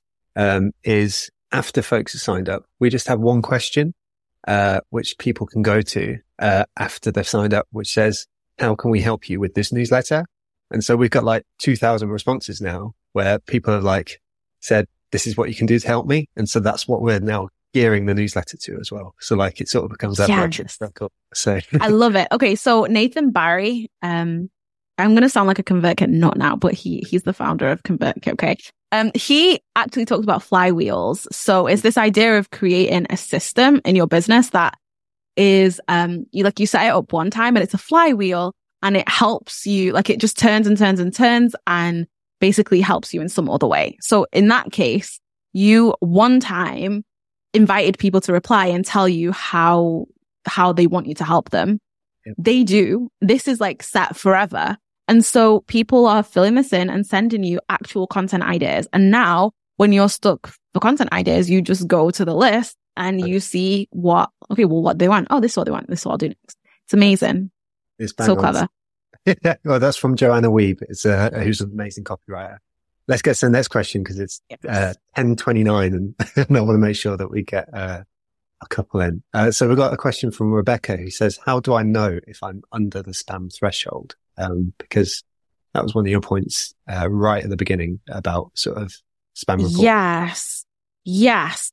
B: is after folks are signed up, we just have one question which people can go to after they've signed up, which says, how can we help you with this newsletter? And so we've got like 2,000 responses now where people have like said, this is what you can do to help me. And so that's what we're now gearing the newsletter to as well. So like it sort of becomes that virtual circle. So
A: I love it. Okay. So Nathan Barry, I'm going to sound like a ConvertKit nut now, but he's the founder of ConvertKit. Okay. He actually talks about flywheels. So it's this idea of creating a system in your business that is, you set it up one time and it's a flywheel, and it helps you, like, it just turns and turns and turns and basically helps you in some other way. So in that case, you one time invited people to reply and tell you how they want you to help them.
B: Yep.
A: They do. This is like set forever. And so people are filling this in and sending you actual content ideas. And now when you're stuck for content ideas, you just go to the list and you see what they want. Oh, this is what they want. This is what I'll do next. It's amazing.
B: It's
A: so clever.
B: Well, that's from Joanna Weeb. It's who's an amazing copywriter. Let's get to the next question, because it's 10:29, and I want to make sure that we get a couple in. So we've got a question from Rebecca who says, "How do I know if I'm under the spam threshold?" Because that was one of your points right at the beginning about sort of spam report.
A: Yes.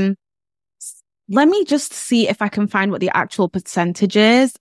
A: Let me just see if I can find what the actual percentage is.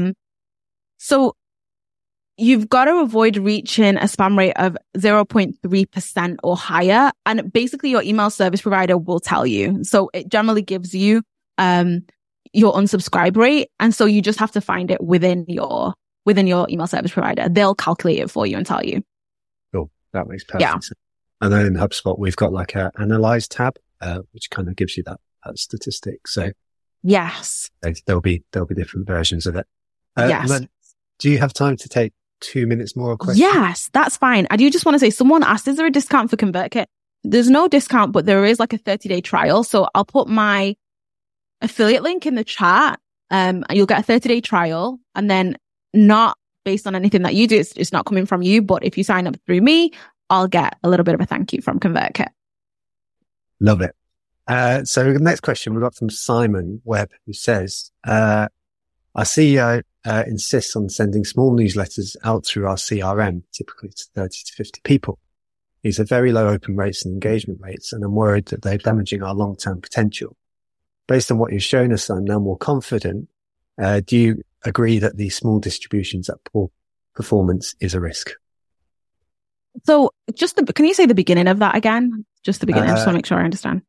A: So you've got to avoid reaching a spam rate of 0.3% or higher. And basically your email service provider will tell you. So it generally gives you your unsubscribe rate. And so you just have to find it within your email service provider. They'll calculate it for you and tell you.
B: Cool. That makes perfect sense. And then in HubSpot, we've got like a analyze tab, which kind of gives you that statistic. So
A: yes,
B: there'll be different versions of it.
A: Yes.
B: Then, do you have time to take 2 minutes more questions?
A: Yes, that's fine. I do just want to say, someone asked, is there a discount for ConvertKit? There's no discount, but there is like a 30-day trial. So I'll put my affiliate link in the chat. You'll get a 30-day trial, and then not based on anything that you do. It's not coming from you, but if you sign up through me, I'll get a little bit of a thank you from ConvertKit.
B: Love it. So the next question we got from Simon Webb, who says, our CEO insists on sending small newsletters out through our CRM, typically to 30 to 50 people. These are very low open rates and engagement rates, and I'm worried that they're damaging our long-term potential. Based on what you've shown us, I'm now more confident. Do you agree that these small distributions at poor performance is a risk?
A: So can you say the beginning of that again? Just the beginning. I just want to make sure I understand.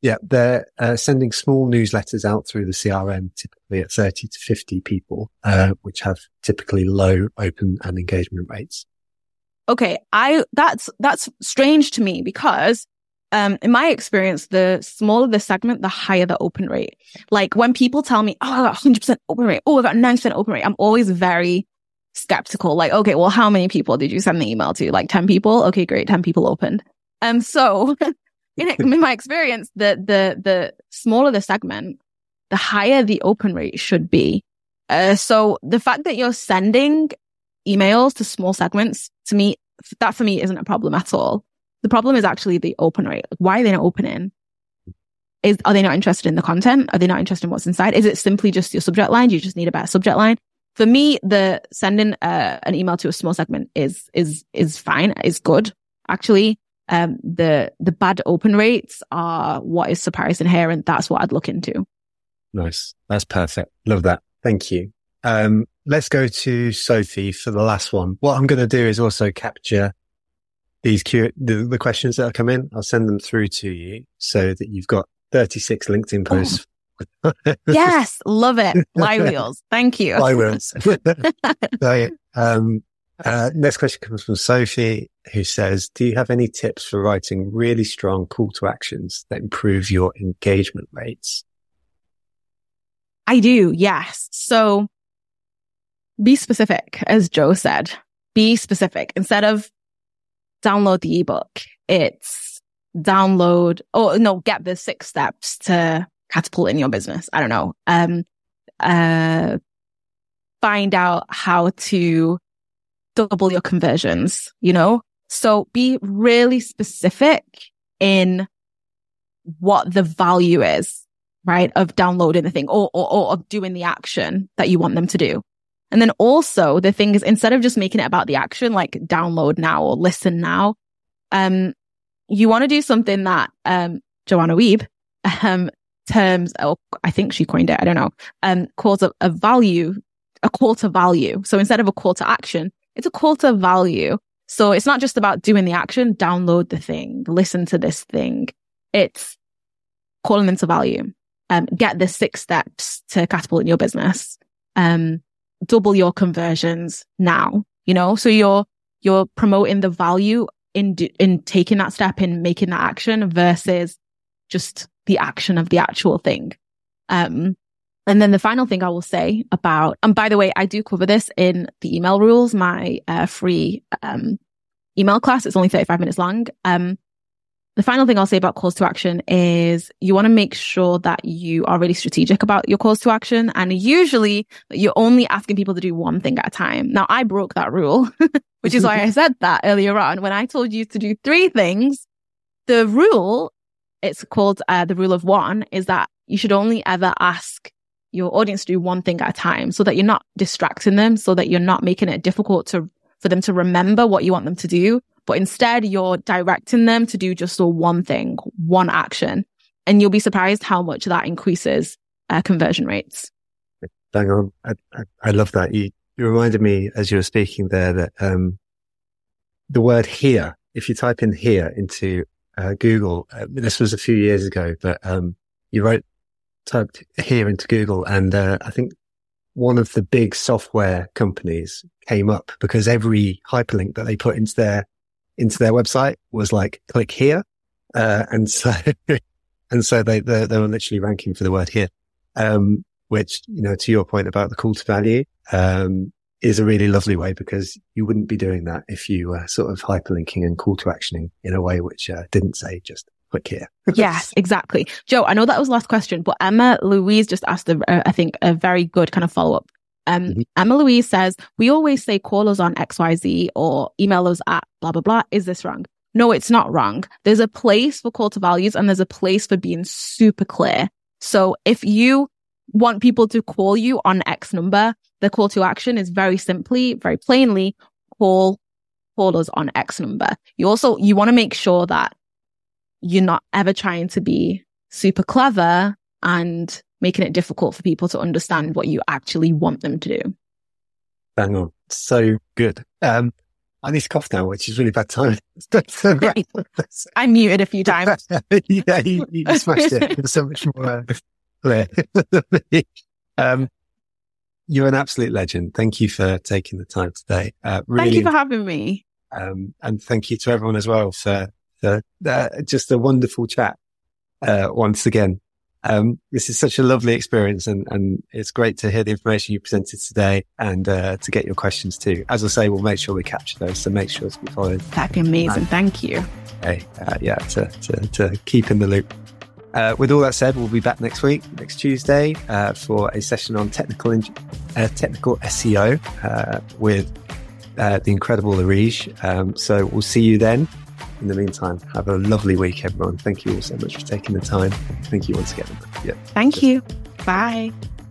B: Yeah, they're sending small newsletters out through the CRM, typically at 30 to 50 people, which have typically low open and engagement rates.
A: Okay, that's strange to me because in my experience, the smaller the segment, the higher the open rate. Like when people tell me, oh, I got 100% open rate, oh, I got 9% open rate, I'm always very skeptical. Like, okay, well, how many people did you send the email to? Like 10 people? Okay, great, 10 people opened. So in my experience, the smaller the segment, the higher the open rate should be. So the fact that you're sending emails to small segments, to me, that for me isn't a problem at all. The problem is actually the open rate. Why are they not opening? Are they not interested in the content? Are they not interested in what's inside? Is it simply just your subject line? Do you just need a better subject line? For me, the sending an email to a small segment is fine, is good. Actually, the bad open rates are what is surprising here, and that's what I'd look into.
B: Nice. That's perfect. Love that. Thank you. Let's go to Sophie for the last one. What I'm going to do is also capture the questions that have come in. I'll send them through to you so that you've got 36 LinkedIn posts.
A: Oh. Yes, love it. Flywheels. Thank you.
B: Flywheels. Next question comes from Sophie, who says, do you have any tips for writing really strong call to actions that improve your engagement rates?
A: I do, yes. So be specific, as Joe said. Be specific. Instead of download the ebook, it's get the 6 steps to catapult in your business. I don't know. Find out how to double your conversions, So be really specific in what the value is, right? Of downloading the thing or of doing the action that you want them to do. And then also the thing is, instead of just making it about the action, like download now or listen now, you want to do something that, Joanna Wiebe, terms, or I think she coined it, I don't know, calls a call to value. So instead of a call to action, it's a call to value. So it's not just about doing the action, download the thing, listen to this thing. It's calling them to value. Get the 6 steps to catapult in your business. Double your conversions now, so you're promoting the value in taking that step, in making that action versus just the action of the actual thing. And then the final thing I will say about, and by the way, I do cover this in the email rules, my free email class. It's only 35 minutes long. The final thing I'll say about calls to action is you want to make sure that you are really strategic about your calls to action. And usually you're only asking people to do one thing at a time. Now, I broke that rule, which is why I said that earlier on. When I told you to do 3 things, the rule, it's called the rule of 1, is that you should only ever ask your audience to do one thing at a time so that you're not distracting them, so that you're not making it difficult for them to remember what you want them to do. But instead, you're directing them to do just one thing, one action. And you'll be surprised how much that increases conversion rates.
B: Bang on. I love that. You reminded me as you were speaking there that the word here, if you type in here into Google, this was a few years ago, but you typed here into Google, and I think one of the big software companies came up because every hyperlink that they put into their website was like, click here. And so they were literally ranking for the word here. Which, to your point about the call to value, is a really lovely way, because you wouldn't be doing that if you were sort of hyperlinking and call to actioning in a way which didn't say just click here.
A: Yes, exactly. Joe, I know that was the last question, but Emma Louise just asked, I think, a very good kind of follow-up. Emma Louise says, we always say call us on XYZ or email us at blah, blah, blah. Is this wrong? No, it's not wrong. There's a place for call to values and there's a place for being super clear. So if you want people to call you on X number, the call to action is very simply, very plainly, call us on X number. You want to make sure that you're not ever trying to be super clever and making it difficult for people to understand what you actually want them to do.
B: Bang on. So good. I need to cough now, which is really bad timing.
A: I muted a few times.
B: Yeah, you smashed it. It's so much more clear. You're an absolute legend. Thank you for taking the time today. Really,
A: thank you for having me.
B: And thank you to everyone as well for just a wonderful chat. Once again, this is such a lovely experience, and it's great to hear the information you presented today, and to get your questions too. As I say, we'll make sure we capture those, so make sure to be followed.
A: That'd be amazing. Thank you.
B: To keep in the loop. With all that said, we'll be back next week, next Tuesday, for a session on technical SEO with the incredible Arij. So we'll see you then. In the meantime, have a lovely week, everyone. Thank you all so much for taking the time. Thank you once again. Yeah.
A: Thank you. Bye.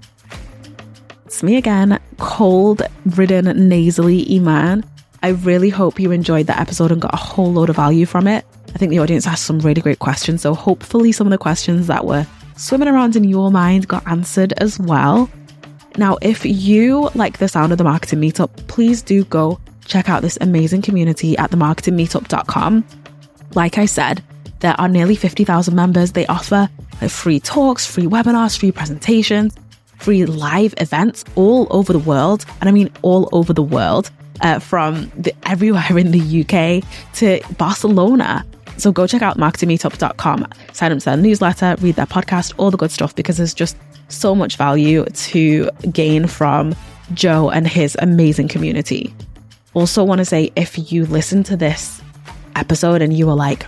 A: It's me again, cold-ridden, nasally Iman. I really hope you enjoyed the episode and got a whole load of value from it. I think the audience asked some really great questions, so hopefully some of the questions that were swimming around in your mind got answered as well. Now, if you like the sound of the Marketing Meetup, please do go check out this amazing community at themarketingmeetup.com. Like I said, there are nearly 50,000 members. They offer free talks, free webinars, free presentations, free live events all over the world. And I mean all over the world, from everywhere in the UK to Barcelona. So go check out marketingmeetup.com, sign up to their newsletter, read their podcast, all the good stuff, because there's just so much value to gain from Joe and his amazing community. Also want to say, if you listen to this episode and you were like,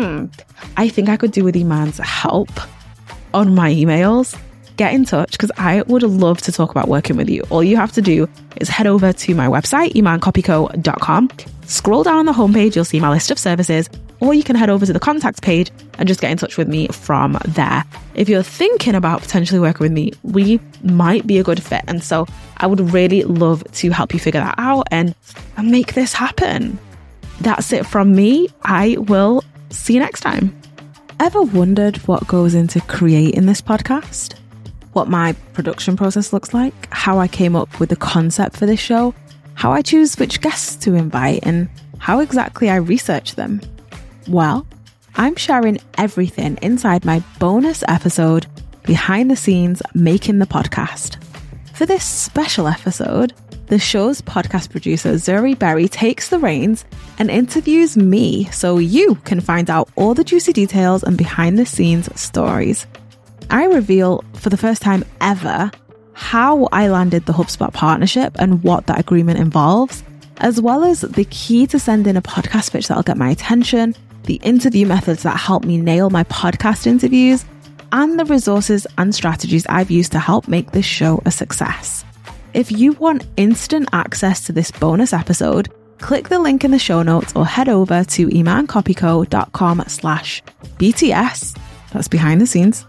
A: I think I could do with Iman's help on my emails, get in touch, because I would love to talk about working with you. All you have to do is head over to my website, imancopyco.com. Scroll down on the homepage, you'll see my list of services, or you can head over to the contact page and just get in touch with me from there. If you're thinking about potentially working with me, we might be a good fit. And so I would really love to help you figure that out and make this happen. That's it from me. I will see you next time. Ever wondered what goes into creating this podcast? What my production process looks like? How I came up with the concept for this show? How I choose which guests to invite? And how exactly I research them? Well, I'm sharing everything inside my bonus episode, Behind the Scenes Making the Podcast. For this special episode, the show's podcast producer, Zuri Berry, takes the reins and interviews me so you can find out all the juicy details and behind the scenes stories. I reveal for the first time ever how I landed the HubSpot partnership and what that agreement involves, as well as the key to sending a podcast pitch that'll get my attention, the interview methods that help me nail my podcast interviews, and the resources and strategies I've used to help make this show a success. If you want instant access to this bonus episode, click the link in the show notes or head over to imancopyco.com/BTS. That's behind the scenes.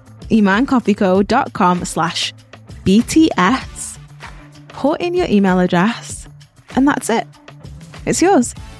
A: imancopyco.com/BTS. Put in your email address and that's it. It's yours.